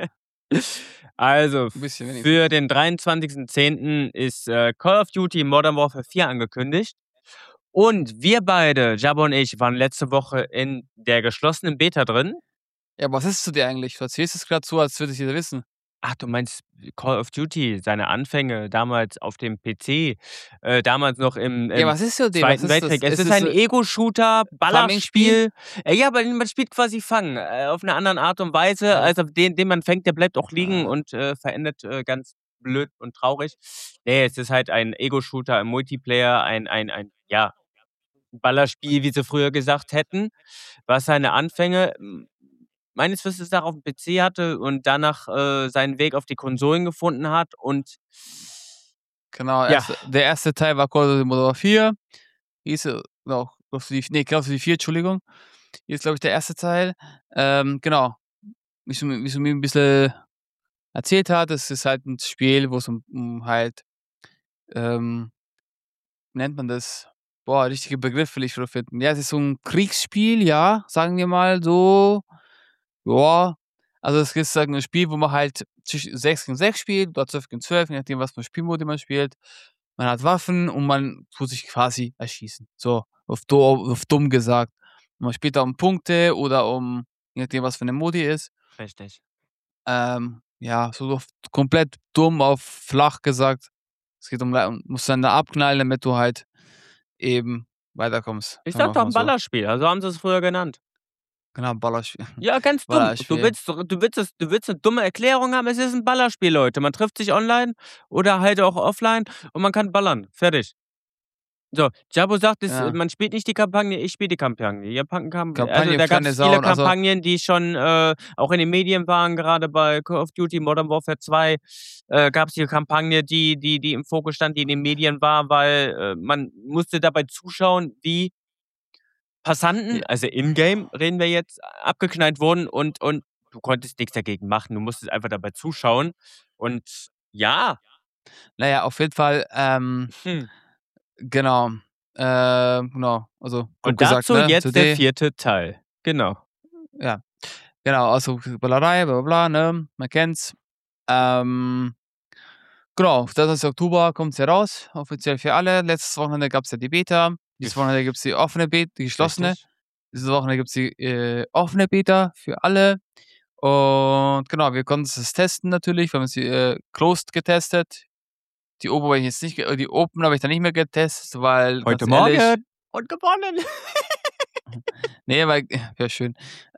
also, 'N bisschen für wenigstens. den 23.10. ist, Call of Duty Modern Warfare 4 angekündigt. Und wir beide, Jabba und ich, waren letzte Woche in der geschlossenen Beta drin. Ja, was ist zu dir eigentlich? Du erzählst es grad so, als würde es jeder wissen. Ach, du meinst Call of Duty, seine Anfänge damals auf dem PC, damals noch im Ja, im was ist zu dir? Was Zweiten ist das? Weltkrieg. Es Ist ist es, ein Ego-Shooter, Farming-Spiel? Ballerspiel. Ja, aber man spielt quasi Fang, auf 'ne anderen Art und Weise. Also Also, den man fängt, der bleibt auch liegen ah, und, verendet, ganz blöd und traurig. Ne, es ist halt ein Ego-Shooter im Multiplayer, ein ja, Ballerspiel, wie sie früher gesagt hätten, was seine Anfänge meines Wissens nach auf dem PC hatte und danach seinen Weg auf die Konsolen gefunden hat. Und Genau, ja, der erste Teil war Call of Duty Modern Warfare 4. Hieß noch Call of Duty 4, Entschuldigung. Hier ist, glaube ich, der erste Teil. Genau. Wie du mir ein bisschen erzählt hat, es ist halt ein Spiel, wo es um halt, wie nennt man das? Boah, richtige Begriff will ich schon finden. Ja, es ist so ein Kriegsspiel, ja, sagen wir mal so. Ja, also es ist halt 'n Spiel, wo man halt 6 gegen 6 spielt oder 12 gegen 12, je nachdem, was für Spielmodi man spielt. Man hat Waffen und man tut sich quasi erschießen. So, auf dumm gesagt. Man spielt da um Punkte oder je nachdem, was für 'ne Modi ist. richtig. Ja, so auf komplett dumm auf flach gesagt. Es geht musst dann da abknallen, damit du halt eben weiterkommst. Ich Sagen sag wir's doch mal ein so. Ballerspiel, also haben sie es früher genannt. Genau, Ballerspiel. Ja, ganz dumm. Ballerspiel. Du willst 'ne dumme Erklärung haben? Es ist 'n Ballerspiel, Leute. Man trifft sich online oder halt auch offline und man kann ballern. Fertig. So, Jabo sagt, Ja. man spielt nicht die Kampagne, ich spiele die Kampagne. Also, Kampagne da keine gab's viele Sau, also Kampagnen, die schon, auch in den Medien waren, grade bei Call of Duty Modern Warfare 2, gab's die Kampagne, die im Fokus stand, die in den Medien war, weil, man musste dabei zuschauen, wie j Passanten, also in-game reden wir jetzt, abgeknallt wurden und du konntest nix dagegen machen. Du musstest einfach dabei zuschauen und ja, na ja, auf jeden Fall, hm. genau. Genau, also grob Und gesagt, dazu ne, jetzt der 2D, 4. Teil. Genau. ja, genau, also Ballerei, bla bla bla, ne? Man kennt's. Ähm, genau, 23. Oktober kommt's heraus, offiziell für alle. Letztes Wochenende gab's ja die Beta. Dieses Gef Wochenende gibt's die offene die geschlossene. Richtig. Dieses Wochenende gibt's die, offene Beta für alle. Und genau, wir konnten es testen natürlich. Wir haben sie, closed getestet. Die Open habe ich dann nicht mehr getestet, weil Heute ganz ehrlich, Morgen und gewonnen. ne, weil ja schön.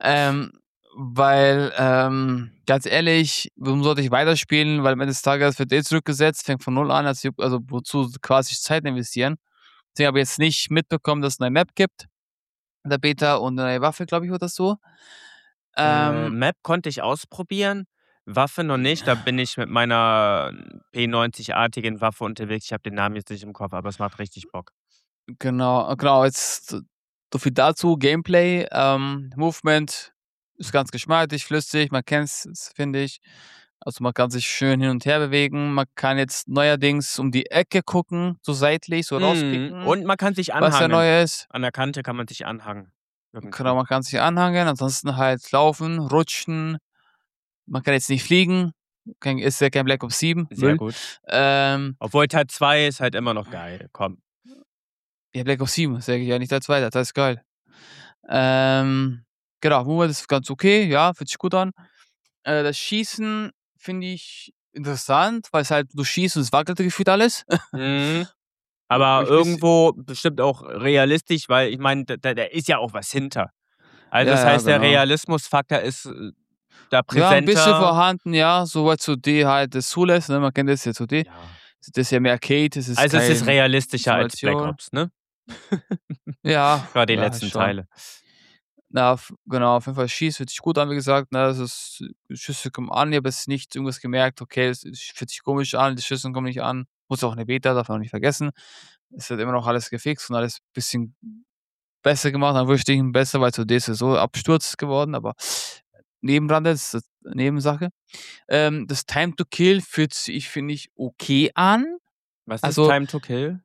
Weil, ganz ehrlich, warum sollte ich weiterspielen? Weil am Ende des Tages wird zurückgesetzt, fängt von null an, also wozu quasi Zeit investieren? Deswegen habe ich jetzt nicht mitbekommen, dass es 'ne neue Map gibt in der Beta und 'ne neue Waffe, glaube ich, oder so. Ähm, Map konnte ich ausprobieren, Waffe noch nicht. Da bin ich mit meiner P90-artigen Waffe unterwegs. Ich habe den Namen jetzt nicht im Kopf, aber es macht richtig Bock. genau, jetzt so viel dazu. Gameplay, Movement ist ganz geschmeidig, flüssig, man kennt's, finde ich. Also, man kann sich schön hin und her bewegen. Man kann jetzt neuerdings um die Ecke gucken, so seitlich, so Mhm. rauspicken, Und man kann sich was ja anhangeln. neu ist. An der Kante kann man sich anhangen. Genau, Irgendwo. man kann sich anhangeln, ansonsten halt laufen, rutschen. Man kann jetzt nicht fliegen. Ist ja kein Black Ops 7, Sehr Müll. gut. Ähm, Obwohl Teil 2 ist halt immer noch geil. Komm. ja, Black Ops 7, sage ich ja nicht der 2. Das ist geil. Ähm, genau, Movement ist ganz okay, ja, fühlt sich gut an. Das Schießen finde ich interessant, weil's halt du schießt und es wackelt gefühlt alles. Mhm. Wo Aber ich bisschen irgendwo bestimmt auch realistisch, weil ich meine, da ist ja auch was hinter. Also, ja, das ja, heißt, der genau. Realismusfaktor ist, da Ja, 'n bisschen präsenter. vorhanden, ja, soweit 2D halt es zulässt, ne? Man kennt das ja 2D. Ja. Das ist ja mehr Arcade, das ist Also, es ist kein realistischer als Black Simulation. Ops, ne? Ja, Grad die ja, letzten schon. Teile. Na, genau, auf jeden Fall schießt, fühlt sich gut an, wie gesagt, ne? Das ist Schüsse kommen an, ich habe jetzt nicht irgendwas gemerkt, okay, es fühlt sich komisch an, die Schüsse kommen nicht an. Muss auch 'ne Beta, darf man auch nicht vergessen. Es wird immer noch alles gefixt und alles bisschen besser gemacht, in Anführungsstrichen besser, weil 2D ist ja so Absturz geworden, aber Nebenrande, das ist Nebensache. Das Time to Kill fühlt sich, finde ich, okay an. Was ist Also Time to Kill?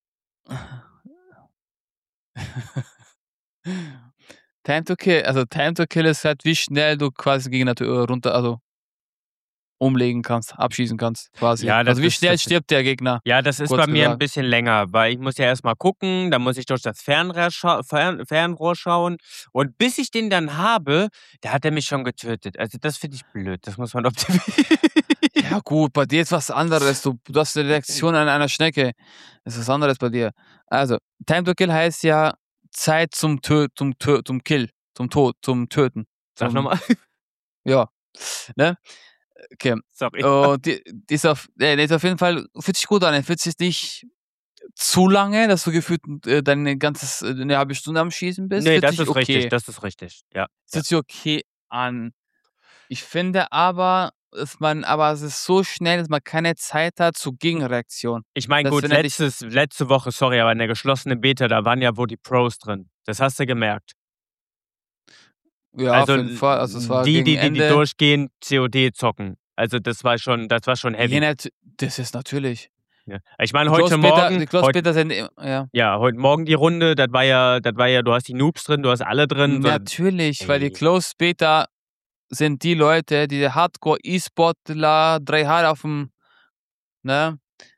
Time to Kill ist halt, wie schnell du quasi Gegner runter also umlegen kannst, abschießen kannst quasi. Ja, Also, wie schnell stirbt der Gegner, das ist bei kurz mir 'n gesagt. bisschen länger, weil ich muss ja erst mal gucken, dann muss ich durch das Fernrohr schauen und bis ich den dann habe, da hat er mich schon getötet. Also, das finde ich blöd, das muss man optimieren. Ja gut, bei dir ist was anderes. Du hast 'ne Reaktion an einer Schnecke. Das ist was anderes bei dir. Also, Time to Kill heißt ja Zeit zum Kill, zum Tod, zum Töten, Sag noch zum mal. ja, ne? Okay. Sorry. Die ist ne, ist auf jeden Fall fühlt sich gut an. Er fühlt sich nicht zu lange, dass du gefühlt, dein ganzes 'ne halbe Stunde am Schießen bist. Ne, Fühlt das sich ist richtig, okay. das ist richtig. Ja, ja. Fühlt sich okay an. Ich finde aber, es ist so schnell, dass man keine Zeit hat zur Gegenreaktion. Ich meine, Dass gut, wenn er dich letzte Woche, sorry, aber in der geschlossenen Beta, da waren ja wohl die Pros drin. Das hast du gemerkt. Ja, auf Also jeden Fall. Also, es war die gegen Ende. durchgehend COD zocken. Also das war schon Ja, heavy. das ist natürlich. Ja. Ich meine, Die heute Morgen, Close Beta sind ja. heute Morgen die Runde, das war ja, du hast die Noobs drin, du hast alle drin. So, Natürlich, weil die ey. Close Beta sind die Leute, die Hardcore E-Sportler, 3 Jahre auf dem, ne,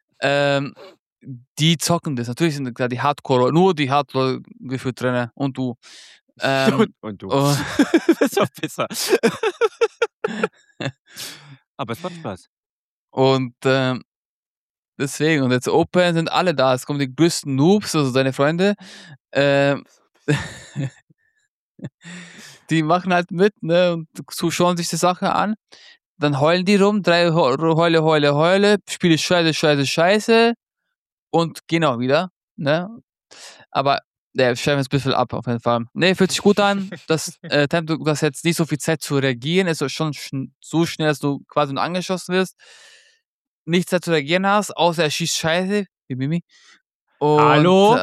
die zocken das. Natürlich sind da die Hardcore, nur die Hardcore gefühlt drin und du. Und du. Oh, Das ist doch besser. Aber es macht Spaß. und deswegen, und jetzt Open sind alle da. Es kommen die größten Noobs, also deine Freunde. Die machen halt mit, ne, und schauen sich die Sache an. Dann heulen die rum, 3 Heule, Spiel ist scheiße und gehen auch wieder, ne? Aber wir schreiben jetzt ein bisschen ab auf jeden Fall. Ne, fühlt sich gut an, dass Tempo, du hast jetzt nicht so viel Zeit zu reagieren, ist schon so schnell, dass du quasi nur angeschossen wirst, nicht Zeit zu reagieren hast, außer er schießt Scheiße, wie Mimi. Und Hallo?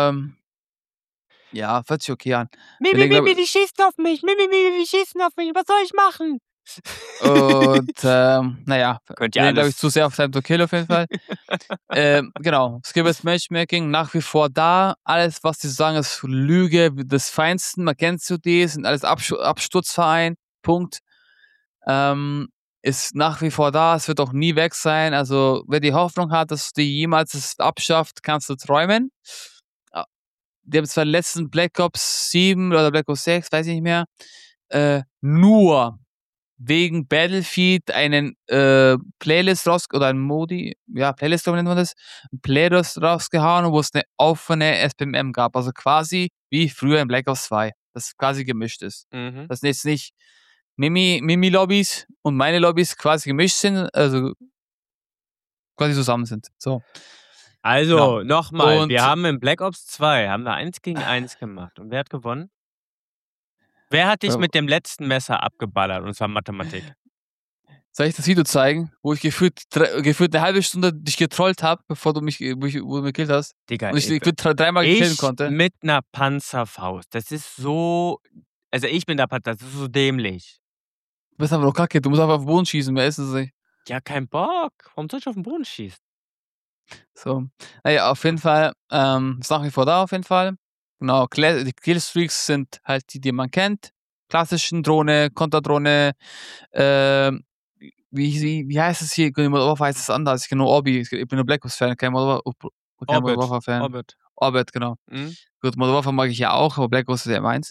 ja, fühlt sich okay an. Mimi, die schießen auf mich. Mimi, die schießen auf mich. Was soll ich machen? Und naja, Könnt wir ihr reden, glaube ich, alles. zu sehr auf Time to Kill auf jeden Fall. Genau, Skillbase Matchmaking nach wie vor da. Alles, was die sagen, ist Lüge des Feinsten. Man kennt COD, sind alles Absturzverein. Punkt. Ist nach wie vor da. Es wird auch nie weg sein. Also, wer die Hoffnung hat, dass die jemals es abschafft, kannst du träumen. Die haben zwar letzten Black Ops 7 oder Black Ops 6, weiß ich nicht mehr, nur wegen Battlefield einen Playlist oder ein Playlist, glaube ich, nennt man das, ein Playlist rausgehauen, wo es eine offene SPMM gab. Also quasi wie früher in Black Ops 2, das quasi gemischt ist. Mhm. Dass jetzt nicht Mimi-Lobbys und meine Lobbys quasi gemischt sind, also quasi zusammen sind. So. Also, Genau. nochmal, wir Und haben in Black Ops 2 haben wir 1 gegen 1 gemacht. Und wer hat gewonnen? Wer hat dich mit dem letzten Messer abgeballert? Und zwar Mathematik. soll ich das Video zeigen, wo ich gefühlt eine halbe Stunde dich getrollt habe, bevor du mich gekillt hast? Digga, Und ich dreimal killen konnte. mit einer Panzerfaust. Das ist so. Also ich bin der Panzer, das ist so dämlich. Du bist aber doch kacke, du musst einfach auf den Boden schießen, mehr ist es nicht. Ja, kein Bock. Warum soll ich auf den Boden schießen? So. Naja, auf jeden Fall, ist nach wie vor da, auf jeden Fall. Genau, die Killstreaks sind halt die man kennt. Klassischen Drohne, Konterdrohne, wie heißt es hier? Modern Warfare heißt es anders. Ich kenne nur Orbi. Ich bin nur Black Ops-Fan, kein Modern Warfare-Fan. Orbit, genau. Mhm. Gut, Modern Warfare mag ich ja auch, aber Black Ops ist ja meins.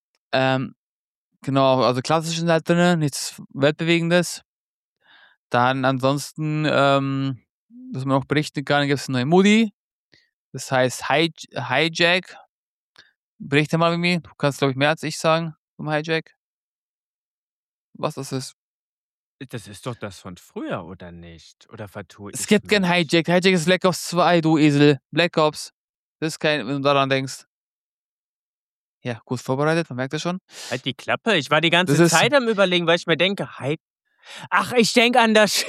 Genau, also klassisch sind halt drin, nichts Weltbewegendes. Dann ansonsten, was man noch berichten kann, gibt es eine neue Modi. Das heißt Hijack. Berichte mal mit mir. Du kannst, glaube ich, mehr als ich sagen vom Hijack. Was das ist. Das ist doch das von früher, oder nicht? Oder vertue ich Es gibt kein mich? Hijack. Hijack ist Black Ops 2, du Esel. Black Ops. Das ist kein, wenn du daran denkst. Ja, gut vorbereitet, man merkt das schon. Halt die Klappe. Ich war die ganze Das ist Zeit am Überlegen, weil ich mir denke, ach, ich denke an das.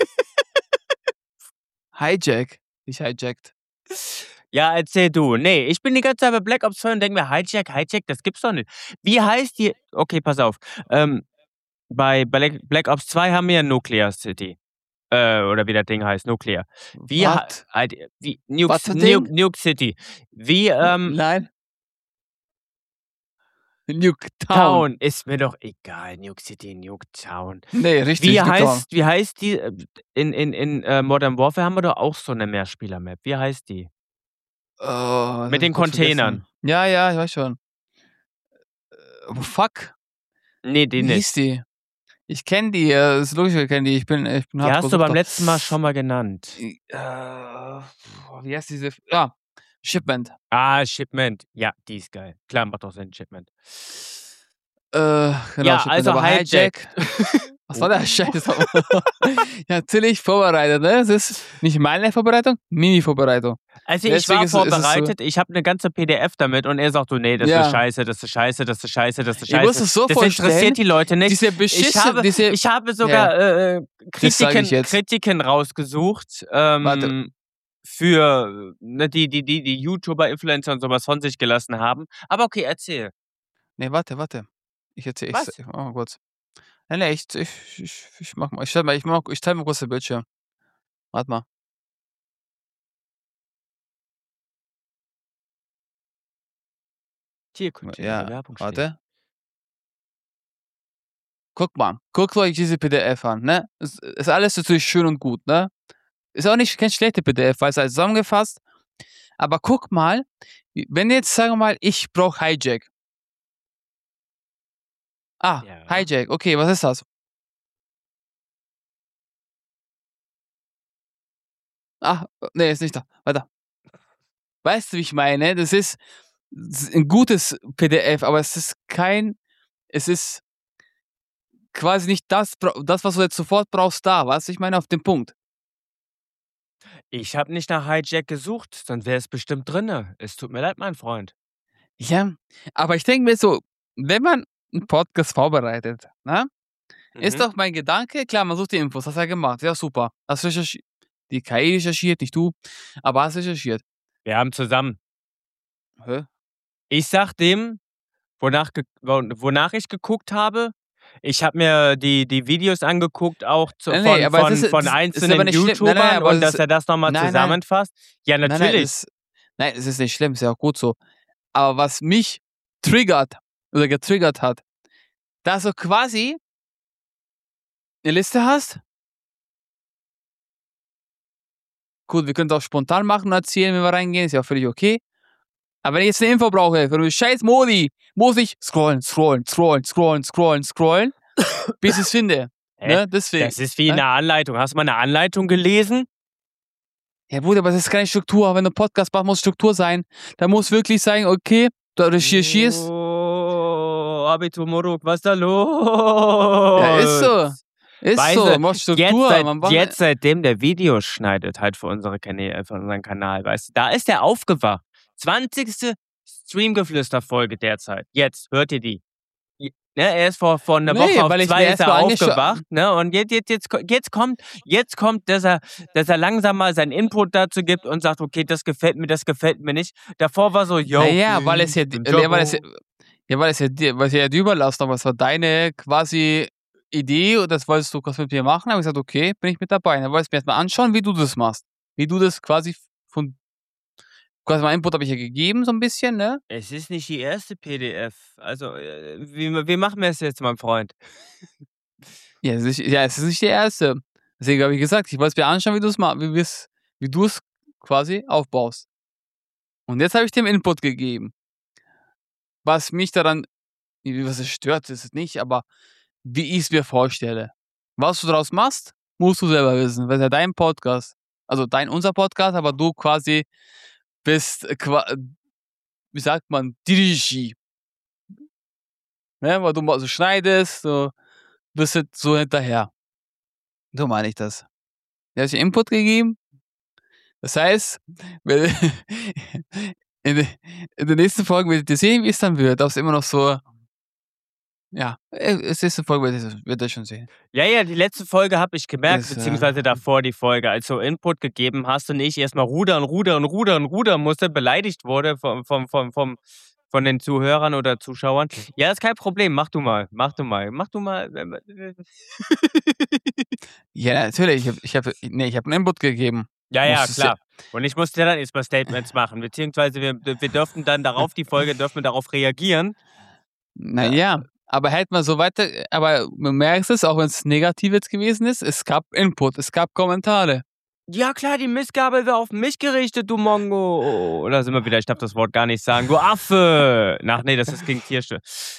Hijack. Nicht hijacked. Ja, erzähl du. Nee, ich bin die ganze Zeit bei Black Ops 2 und denke mir, Hijack, das gibt's doch nicht. Wie heißt die? Okay, pass auf. Bei Black Ops 2 haben wir ja Nuclear City. Oder wie das Ding heißt, Nuclear. Was? Nuke City. Wie, Nein. Nuke Town. Ist mir doch egal. Nuke City, Nuke Town. Nee, richtig. Wie heißt die? In Modern Warfare haben wir doch auch so eine Mehrspieler-Map. Wie heißt die? Mit den Containern. Ja, ich weiß schon. Fuck. Nee, die Wie nicht. hieß die? Ich kenne die, ist logisch, ich kenne die. Ich bin Die hast du beim letzten Mal schon mal genannt. Wie heißt diese? Ja, Shipment. Ah, Shipment. Ja, die ist geil. Klar, macht doch Sinn, Shipment. Genau, Ja, Shipment, also aber Hijack. Was war der Scheiß? Ja, natürlich vorbereitet, ne? Das ist nicht meine Vorbereitung, Mini-Vorbereitung. Also ich Deswegen war ist es so. vorbereitet, ich habe eine ganze PDF damit und er sagt so, nee, das ist Ja. scheiße, das ist scheiße, das ist scheiße, das ist Ihr müsst scheiße. es so Das vorstellen, interessiert die Leute nicht. diese Ich beschissen, habe, diese, ich habe sogar das sage ich jetzt. Kritiken rausgesucht Warte, für die YouTuber, Influencer und sowas von sich gelassen haben. Aber okay, erzähl. nee, warte. Ich erzähl, Was? ich mach mal kurz. Nee, ich mach mal, ich teile mal kurz den Bildschirm. Warte mal. Hier könnte Ja, eine Werbung stehen. warte. Guck mal, guckt euch diese PDF an, ne? Ist alles natürlich schön und gut, ne? Ist auch nicht kein schlechte PDF, weil es halt zusammengefasst. Aber guck mal, wenn jetzt, sagen wir mal, ich brauche Hijack. Ah, Ja. Hijack, okay, was ist das? Ah, nee, ist nicht da. Weiter. Weißt du, wie ich meine? Das ist ein gutes PDF, aber es ist quasi nicht das, was du jetzt sofort brauchst, da. Weißt du, ich meine, auf den Punkt. Ich habe nicht nach Hijack gesucht, sonst wäre es bestimmt drinne. Es tut mir leid, mein Freund. Ja, aber ich denke mir so, wenn man einen Podcast vorbereitet, ne? Ist doch mein Gedanke, klar, man sucht die Infos, hast du ja gemacht, ja super. Hast recherchiert. Die KI recherchiert, nicht du, aber hast recherchiert. Wir haben zusammen. Hä? Ich sag dem, wonach ich geguckt habe. Ich habe mir die Videos angeguckt, auch Nee, aber es ist von aber einzelnen nicht schlimm. Nein, YouTubern aber und dass er das nochmal nein, zusammenfasst. Ja, natürlich. nein, es ist nicht schlimm, ist ja auch gut so. Aber was mich getriggert hat, dass du quasi eine Liste hast. Gut, wir können es auch spontan machen und erzählen, wenn wir reingehen, ist ja auch völlig okay. Aber wenn ich jetzt eine Info brauche, für einen scheiß Modi, muss ich scrollen, bis ich es finde. Hä? Ne? Deswegen. Das ist wie eine Anleitung. Hast du mal eine Anleitung gelesen? Ja gut, aber es ist keine Struktur. Wenn du einen Podcast machst, muss Struktur sein. Da muss wirklich sein, okay, du recherchierst. Oh, Abitur Moruk, was ist da los? Ja, ist so. Weißt So, du, mach Struktur. jetzt seitdem der Videos schneidet halt für unseren Kanal, weißt du, da ist er aufgewacht. 20. Streamgeflüster-Folge derzeit. Jetzt, hört ihr die? Ne, er ist vor einer Woche auf weil ich 2 mir ist erst er mal aufgewacht, ne? Und jetzt kommt, dass er langsam mal seinen Input dazu gibt und sagt, okay, das gefällt mir nicht. Davor war so, yo, Naja, okay, weil es ja, ich bin weil es Jocko. ja, weil es ja die Überlastung, aber es war deine quasi Idee und das wolltest du was mit mir machen. Da habe ich gesagt, okay, bin ich mit dabei. Dann wolltest du mir erstmal anschauen, wie du das machst. Wie du das quasi mein Input habe ich ja gegeben, so ein bisschen, ne? Es ist nicht die erste PDF. Also, wie machen wir es jetzt, mein Freund? Ja, es ist nicht der erste. Deswegen habe ich gesagt, ich wollte es mir anschauen, wie du es quasi aufbaust. Und jetzt habe ich dem Input gegeben. Was mich daran, was es stört, ist es nicht, aber wie ich es mir vorstelle. Was du daraus machst, musst du selber wissen. Das ist ja dein Podcast. Also unser Podcast, aber du quasi bist, wie sagt man, die Regie. Ne? Weil du mal so schneidest, so bist du so hinterher. So meine ich das. Der hat dir Input gegeben. Das heißt, wenn- in der nächsten Folge werdet ihr sehen, wie es dann wird. Ob es immer noch so, ja, in der nächsten Folge wird ihr schon sehen. Ja, die letzte Folge habe ich gemerkt, Das, beziehungsweise davor die Folge, als du Input gegeben hast und ich erstmal rudern musste, beleidigt wurde von den Zuhörern oder Zuschauern. Ja, ist kein Problem, mach du mal. Ja, natürlich. Ich habe einen Input gegeben. Ja, Musstest klar. Und ich musste dann erstmal Statements machen, beziehungsweise wir dürften dann darauf, dürfen wir darauf reagieren. Naja, aber hätte man so weiter, aber man merkt es, auch wenn es negativ jetzt gewesen ist, es gab Input, es gab Kommentare. Ja klar, die Missgabe wäre auf mich gerichtet, du Mongo. Oder sind wir wieder, ich darf das Wort gar nicht sagen, du Affe. Nee, das klingt Tiersche.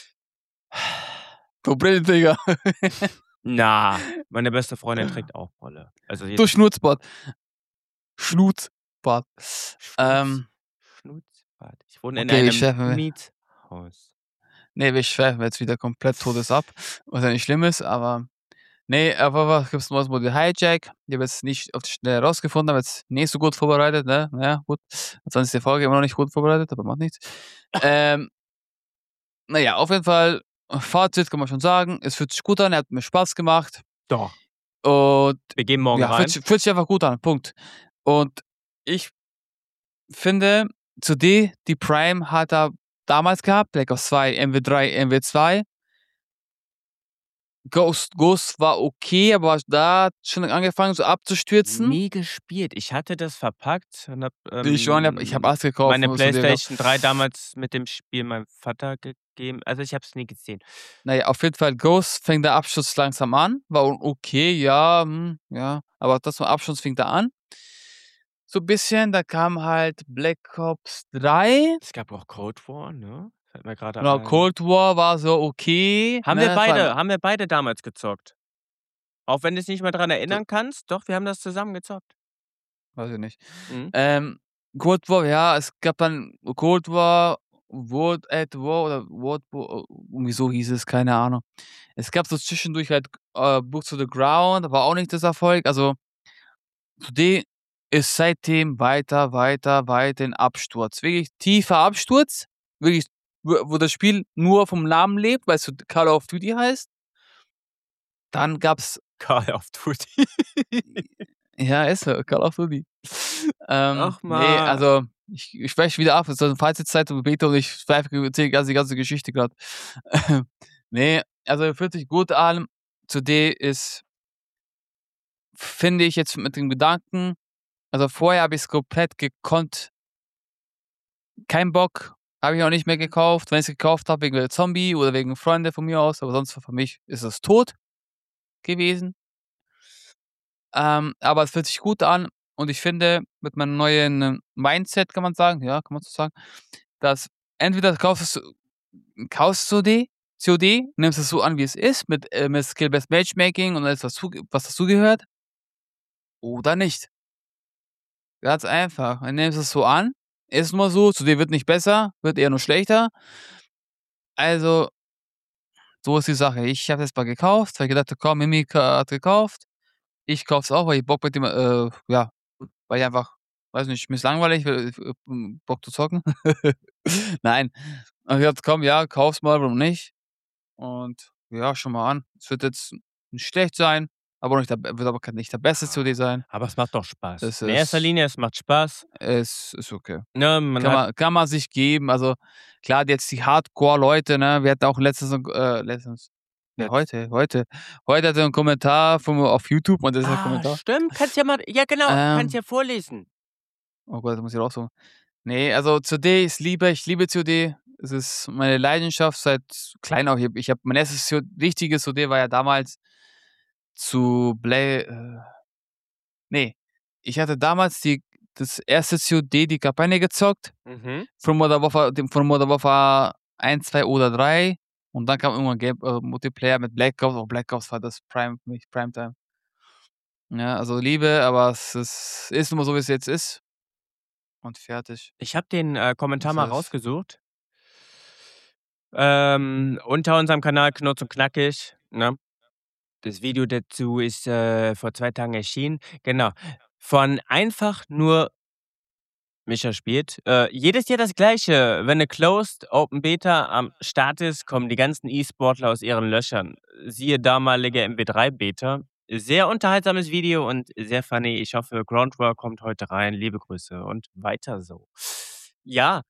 Du Brillenträger. Na, meine beste Freundin trägt auch Brille. Also Du Schnutzbart. Schnutzbart. Schnutzbart. Ich wohne in Okay, wir einem Mietshaus. Nee, wir schweifen jetzt wieder komplett Todes ab, was ja nicht schlimm ist, aber Nee, aber was gibt's neues Modell Hijack? Ich habe jetzt nicht auf die Schnelle herausgefunden, habe jetzt nicht so gut vorbereitet, ne? Ja, gut. Ansonsten ist die Folge immer noch nicht gut vorbereitet, aber macht nichts. Ähm, na ja, auf jeden Fall, Fazit kann man schon sagen, es fühlt sich gut an, er hat mir Spaß gemacht Doch. und Wir gehen morgen ja, rein. fühlt sich einfach gut an, Punkt. Und ich finde, die Prime hat er damals gehabt, Black Ops 2, MW3, MW2. Ghost war okay, aber da hat schon angefangen so abzustürzen. Nie gespielt. Ich hatte das verpackt und habe Ich schon, ich habe alles gekauft meine und was von dir gehabt. PlayStation 3 damals mit dem Spiel meinem Vater gegeben. Also ich habe es nie gesehen. Naja, auf jeden Fall, Ghost fängt der Abschluss langsam an. War okay, ja, ja. Aber das zum Abschluss fing da an. So ein bisschen, da kam halt Black Ops 3. Es gab auch Cold War, ne? Fällt mir gerade Genau, ein. Cold War war so okay. Haben Ne, haben wir beide damals gezockt. Auch wenn du dich nicht mehr dran so, erinnern kannst, doch, wir haben das zusammen gezockt. weiß ich nicht. Mhm. Cold War, ja, es gab dann Cold War, World at War oder World War, irgendwie so hieß es, keine Ahnung. Es gab so zwischendurch halt Boots to the Ground, aber auch nicht das Erfolg. Also, die ist seitdem weiter in Absturz. Wirklich tiefer Absturz. Wirklich, wo das Spiel nur vom Namen lebt, weil es so Call of Duty heißt. Dann gab's Call of Duty. ja, ist so, Call of Duty. Ach Ne, mal. also, ich spreche wieder ab. Es ist so 'ne Freizeitzeit und bete und ich erzähle die ganze Geschichte grad. Ne, also, fühlt sich gut an. CD ist, finde ich jetzt mit dem Gedanken, also, vorher habe ich's komplett gekonnt. Kein Bock, habe ich auch nicht mehr gekauft. Wenn ich's gekauft habe, wegen der Zombie oder wegen Freunde von mir aus, aber sonst für mich ist es tot gewesen. Aber es fühlt sich gut an und ich finde, mit meinem neuen Mindset kann man sagen, ja, kann man so sagen, dass entweder kaufst du die COD, nimmst es so an, wie es ist, mit Skill-Based Matchmaking und alles, was dazugehört, oder nicht. Ganz einfach. Dann nimmst es so an, ist nur so, COD wird nicht besser, wird eher nur schlechter. Also, so ist die Sache. Ich habe das mal gekauft, weil ich gedacht habe: „Komm, Mimika hat gekauft. Ich kaufe es auch, weil ich Bock mit dem ja, weil ich einfach, weiß nicht, mir ist langweilig, Bock zu zocken. Nein. Und ich dachte: „Komm, ja, kauf's mal, warum nicht?“ Und ja, schau mal an. Es wird jetzt nicht schlecht sein, aber auch nicht wird aber nicht der beste COD sein. Aber es macht doch Spaß. Es In erster ist Linie, es macht Spaß. es ist okay. Ne, man hat Kann man sich geben. Also, klar, jetzt die Hardcore-Leute, ne? Wir hatten auch ne, jetzt heute hatte 'n Kommentar auf YouTube und das ist 'n Kommentar. stimmt, kannst ja mal ja genau, kannst Ähm, ja vorlesen. oh Gott, das muss ich raussuchen. Ne, also COD ich liebe COD. Es ist meine Leidenschaft seit klein auf. Ich habe mein erstes richtiges COD war ja damals zu ne, ich hatte damals das erste COD, die Kampagne gezockt Mhm. von Modern Warfare 1, 2 oder 3 und dann kam irgendwann Multiplayer mit Black Ops. Oh, Black Ops war das Prime für mich, Primetime. Ja, also Liebe, aber ist nun mal so, wie's jetzt ist und fertig. Ich habe den, Kommentar Das mal heißt rausgesucht. Unter unserem Kanal Knurz und Knackig, ne? Das Video dazu ist, vor 2 Tagen erschienen. Genau. Von einfach nur Mischa spielt. Jedes Jahr das Gleiche. Wenn 'ne Closed Open Beta am Start ist, kommen die ganzen E-Sportler aus ihren Löchern. Siehe damalige MW3 Beta. Sehr unterhaltsames Video und sehr funny. Ich hoffe, Groundwork kommt heute rein. Liebe Grüße und weiter so. Ja,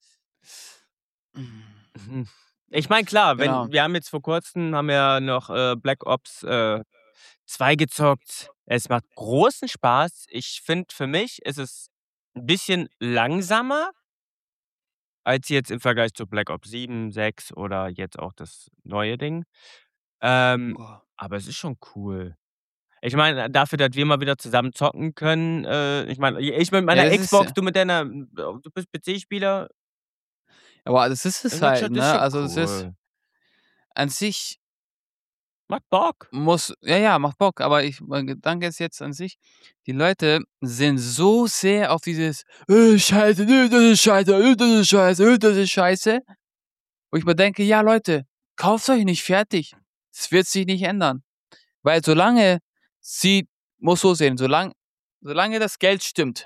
mhm. Ich meine, klar, genau. wenn wir haben jetzt vor Kurzem haben wir noch, Black Ops, 2 gezockt. Es macht großen Spaß. Ich finde, für mich ist es 'n bisschen langsamer als jetzt im Vergleich zu Black Ops 7, 6 oder jetzt auch das neue Ding. Boah. Aber es ist schon cool. Ich meine, dafür, dass wir mal wieder zusammen zocken können, ich meine, ich mit Ja, meiner das ist Xbox, du mit deiner du bist PC-Spieler, aber das ist es halt, das ist ne? schon Also, das ist cool. an sich Macht Bock. ja, macht Bock, aber mein Gedanke ist jetzt an sich, die Leute sind so sehr auf dieses: Scheiße, das ist scheiße, das ist scheiße, das ist scheiße.“ Wo ich mir denke: „Ja, Leute, kauft euch nicht fertig. Es wird sich nicht ändern.“ Weil solange muss so sehen, solange das Geld stimmt,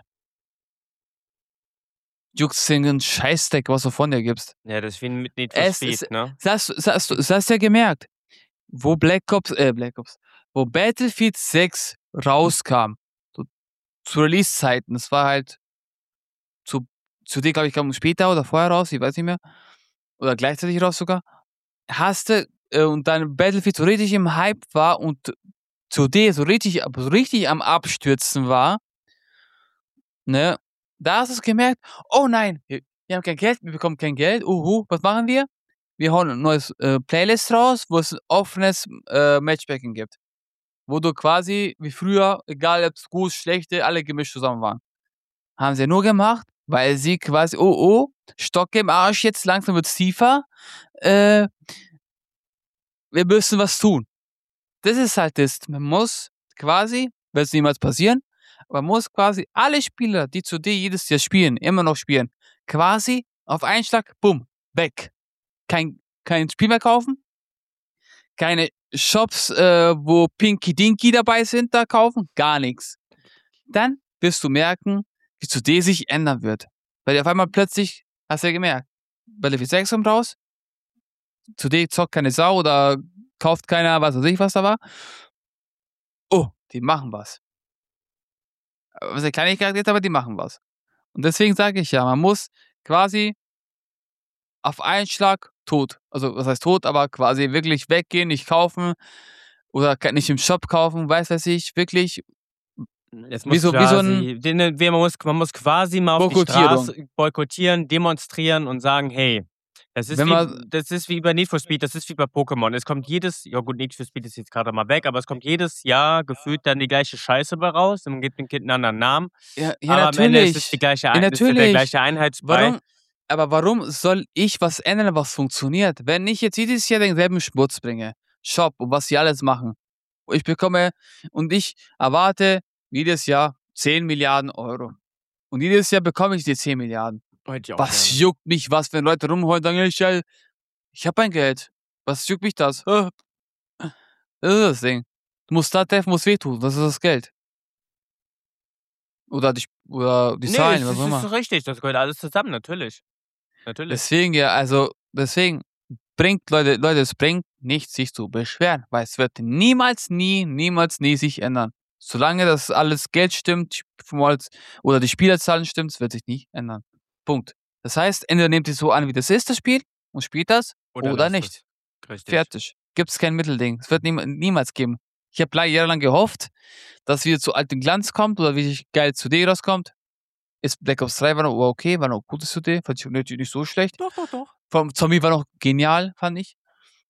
juckt's den Scheißdreck, was du von dir gibst. Ja, das ist wie mit Need for Speed, ne? Das hast du ja gemerkt, wo wo Battlefield 6 rauskam, so zu Release-Zeiten, das war halt zu dir, glaube ich, kam später oder vorher raus, ich weiß nicht mehr, oder gleichzeitig raus sogar, und dann Battlefield so richtig im Hype war und zu dir so richtig am Abstürzen war, ne, da hast du es gemerkt, oh nein, wir haben kein Geld, wir bekommen kein Geld, was machen wir? Wir hauen ein neues Playlist raus, wo es offenes Matchmaking gibt. Wo du quasi, wie früher, egal ob es gut, schlechte, alle gemischt zusammen waren. Haben sie nur gemacht, weil sie quasi, Stock im Arsch, jetzt langsam wird's tiefer, wir müssen was tun. Das ist halt das. Man muss quasi, wird es niemals passieren, aber man muss quasi alle Spieler, die zu dir jedes Jahr spielen, immer noch spielen, quasi auf einen Schlag, bumm, weg. Kein Spiel mehr kaufen, keine Shops, wo Pinky Dinky dabei sind, da kaufen, gar nichts. Dann wirst du merken, wie zu dir sich ändern wird. Weil auf einmal plötzlich, hast du ja gemerkt, Battlefield 6 kommt raus, zu dir zockt keine Sau oder kauft keiner, was weiß ich, was da war. Oh, die machen was. Was eine Kleinigkeit ist, aber die machen was. Und deswegen sage ich ja, man muss quasi auf einen Schlag tot. Also, was heißt tot, aber quasi wirklich weggehen, nicht kaufen oder nicht im Shop kaufen, weiß ich, wirklich Es wie muss so ein man muss quasi mal auf die Boykottierung. Straße boykottieren, demonstrieren und sagen, hey, Wenn man, das ist wie bei Need for Speed, das ist wie bei Pokémon. Es kommt ja gut, Need for Speed ist jetzt gerade mal weg, aber es kommt jedes Jahr gefühlt dann die gleiche Scheiße bei raus und man gibt dem Kind einen anderen Namen. ja, Aber am Ende ist es natürlich, ja, ist der natürlich. gleiche Einheitsbrei. Warum soll ich was ändern, was funktioniert? Wenn ich jetzt jedes Jahr denselben Schmutz bringe, Shop und was sie alles machen, ich erwarte jedes Jahr 10 Milliarden Euro. Und jedes Jahr bekomme ich die 10 Milliarden. Hätte ich auch Was gerne. juckt mich, was, wenn Leute rumheulen und sagen, ich habe ein Geld. Was juckt mich das? Das ist das Ding. Du musst da treffen, muss wehtun. Das ist das Geld. Oder die Nee, Zahlen, es was auch ist immer. richtig, das gehört alles zusammen, natürlich. Natürlich. Deswegen Leute, es bringt nichts, sich zu beschweren, weil es wird niemals, nie sich ändern. Solange das alles Geld stimmt, oder die Spielerzahlen stimmt, es wird sich nicht ändern. Punkt. Das heißt, entweder nehmt ihr so an, wie das ist, das Spiel, und spielt das, oder lasst nicht. es. Richtig. Fertig. Gibt's kein Mittelding. Es wird niemals geben. Ich habe jahrelang gehofft, dass wieder zu altem Glanz kommt oder wie geil zu D rauskommt. Ist Black Ops 3 war noch okay, war noch gutes zu D, fand ich nicht so schlecht. Doch. Vom Zombie war noch genial, fand ich.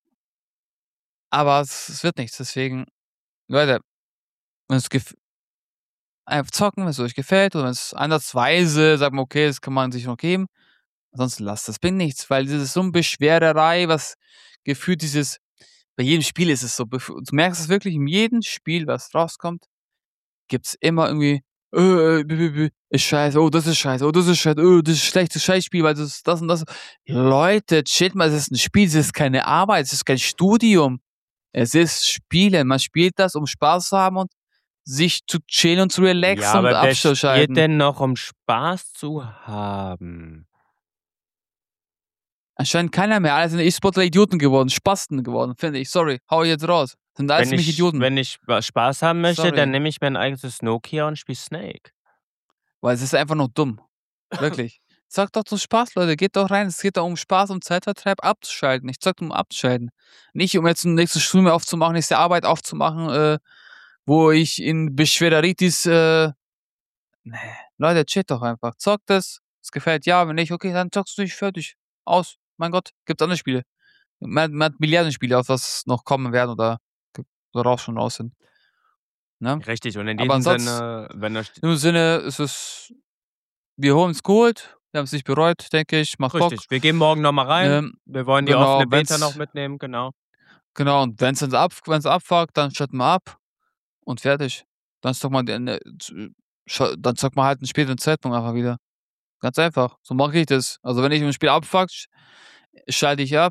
Aber es wird nichts, deswegen, Leute, wenn es einfach zocken, wenn es euch gefällt oder wenn es ansatzweise, sagt man, okay, das kann man sich noch geben. Ansonsten lasst das, bringt nichts, weil dieses so eine Beschwerderei, was gefühlt bei jedem Spiel ist es so, du merkst es wirklich, in jedem Spiel, was rauskommt, gibt's immer irgendwie, ist scheiße, oh, das ist scheiße, oh, das ist scheiße, oh, das ist schlechtes Scheißspiel, weil das und das. Leute, chillt mal, es ist ein Spiel, es ist keine Arbeit, es ist kein Studium. Es ist Spielen. Man spielt das, um Spaß zu haben und sich zu chillen und zu relaxen Ja, und aber wer spielt abzuschalten. denn noch, um Spaß zu haben? Anscheinend keiner mehr. Alle sind E-Sportler Idioten geworden, Spasten geworden, finde ich. Sorry, hau ich jetzt raus. Sind alles mich Idioten. Wenn ich Spaß haben möchte, Sorry. dann nehme ich mir ein eigenes Nokia und spiele Snake. Weil es ist einfach nur dumm. Wirklich. Zockt doch zum Spaß, Leute. Geht doch rein. Es geht doch um Spaß, um Zeitvertreib abzuschalten. Ich zock um abzuschalten. Nicht um jetzt eine nächste Stunde aufzumachen, nächste Arbeit aufzumachen, wo ich in Beschwerderitis, nee. Leute, chillt doch einfach. Zockt es gefällt, ja, wenn nicht, okay, dann zockst du dich fertig. Aus. Mein Gott, gibt's andere Spiele. Man hat Milliarden Spiele, auf was noch kommen werden oder worauf schon raus sind. Ne? Richtig, und in Aber diesem ansonsten, Sinne, wenn euch in dem Sinne ist es, wir haben es geholt, wir haben es nicht bereut, denke ich, macht Bock. richtig, wir gehen morgen nochmal rein. Wir wollen die Genau, offene Beta noch mitnehmen, genau. Genau, und wenn es abfuckt, dann schalten wir ab und fertig. Dann zockt man, dann zockt man halt einen späteren Zeitpunkt einfach wieder. Ganz einfach. So mache ich das. Also wenn ich ein Spiel abfuckt, schalte ich ab.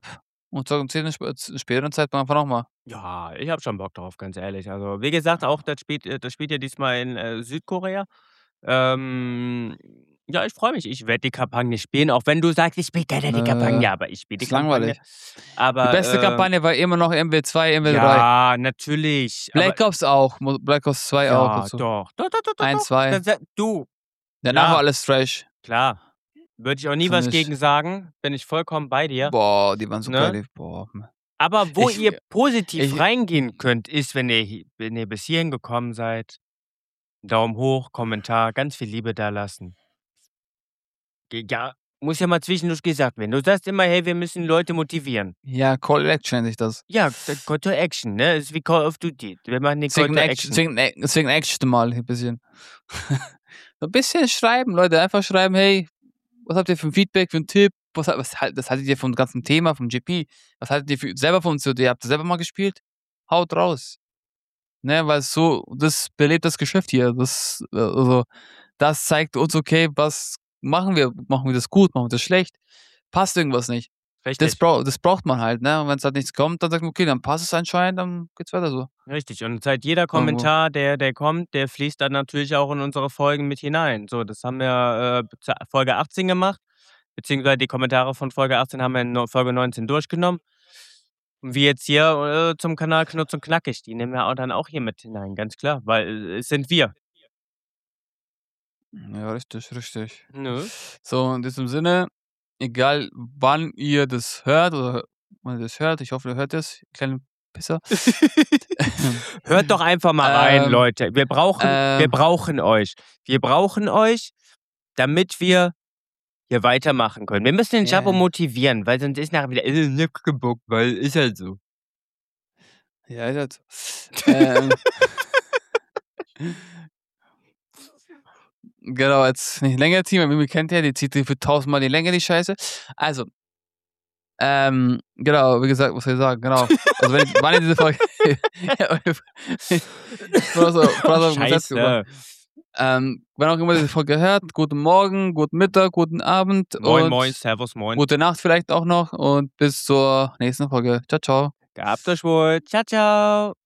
und zum späteren Zeitpunkt einfach nochmal. Ja, ich habe schon Bock drauf, ganz ehrlich. Also, wie gesagt, auch das spielt ja diesmal in, Südkorea. Ähm, ja, ich freue mich. Ich werde die Kampagne spielen, auch wenn du sagst: „Ich spiele gerne die Kampagne“, aber ich spiele die Ist Kampagne. langweilig. Die Aber, beste Kampagne war immer noch MW2, MW3. ja, natürlich, aber Black Ops auch, Black Ops 2 auch ja, dazu. doch. Doch, doch, doch, doch, 1, doch. 2. Du, Danach war klar, alles Trash. klar. Würde ich auch nie Für was mich. gegen sagen, bin ich vollkommen bei dir, Boah, die waren so geil. ne? Boah. Aber wo Ich, ihr positiv ich, reingehen könnt, ist, wenn ihr bis hierhin gekommen seid, Daumen hoch, Kommentar, ganz viel Liebe dalassen. Ja, muss ja mal zwischendurch gesagt werden. Du sagst immer: „Hey, wir müssen Leute motivieren.“ ja, Call to Action nennt sich das. Ja, Call to Action, ne? Ist wie Call of Duty. Wir machen den Call to Action. Deswegen Action mal ein bisschen. So ein bisschen schreiben, Leute. Einfach schreiben, hey, was habt ihr für ein Feedback, für einen Tipp? Das haltet ihr vom ganzen Thema, vom GP? Was haltet ihr selber vom COD? Habt ihr selber mal gespielt? Haut raus. Ne, weil so, das belebt das Geschäft hier. Also, das zeigt uns, okay, was machen wir? Machen wir das gut? Machen wir das schlecht? Passt irgendwas nicht? Richtig, Das braucht man halt, ne? Und wenn es halt nichts kommt, dann sagt man, okay, dann passt es anscheinend, dann geht's weiter so. richtig. Und seit jeder Irgendwo. Kommentar, der kommt, der fließt dann natürlich auch in unsere Folgen mit hinein. So, das haben wir, zu Folge 18 gemacht, beziehungsweise die Kommentare von Folge 18 haben wir in Folge 19 durchgenommen. Und wie jetzt hier, zum Kanal Knutz und Knackig, die nehmen wir auch dann auch hier mit hinein, ganz klar, weil, es sind wir, Ja, richtig, richtig. ne? So, in diesem Sinne, egal wann ihr das hört oder wann ihr das hört, ich hoffe, ihr hört es, kleine Pisser. Hört doch einfach mal rein, ähm, Leute. Wir ähm, brauchen euch. Wir brauchen euch, damit wir hier weitermachen können. Wir müssen den Jabo ja, motivieren, weil sonst ist nachher wieder: ich hab keinen Bock, weil ist halt so.“ ja, ist halt so. Genau, jetzt nicht länger ziehen, weil Mimi kennt ja, die zieht die für 1000-mal die Länge, die Scheiße. Also, genau, wie gesagt, was soll ich sagen? Genau. Also, wann ihr diese Folge ja, Brother Konzept gemacht. Scheiße. Wann auch immer ihr diese Folge hört, guten Morgen, guten Mittag, guten Abend Moin, moin, und servus, moin. gute Nacht vielleicht auch noch und bis zur nächsten Folge. Ciao, ciao. Gehabt euch wohl. Ciao, ciao.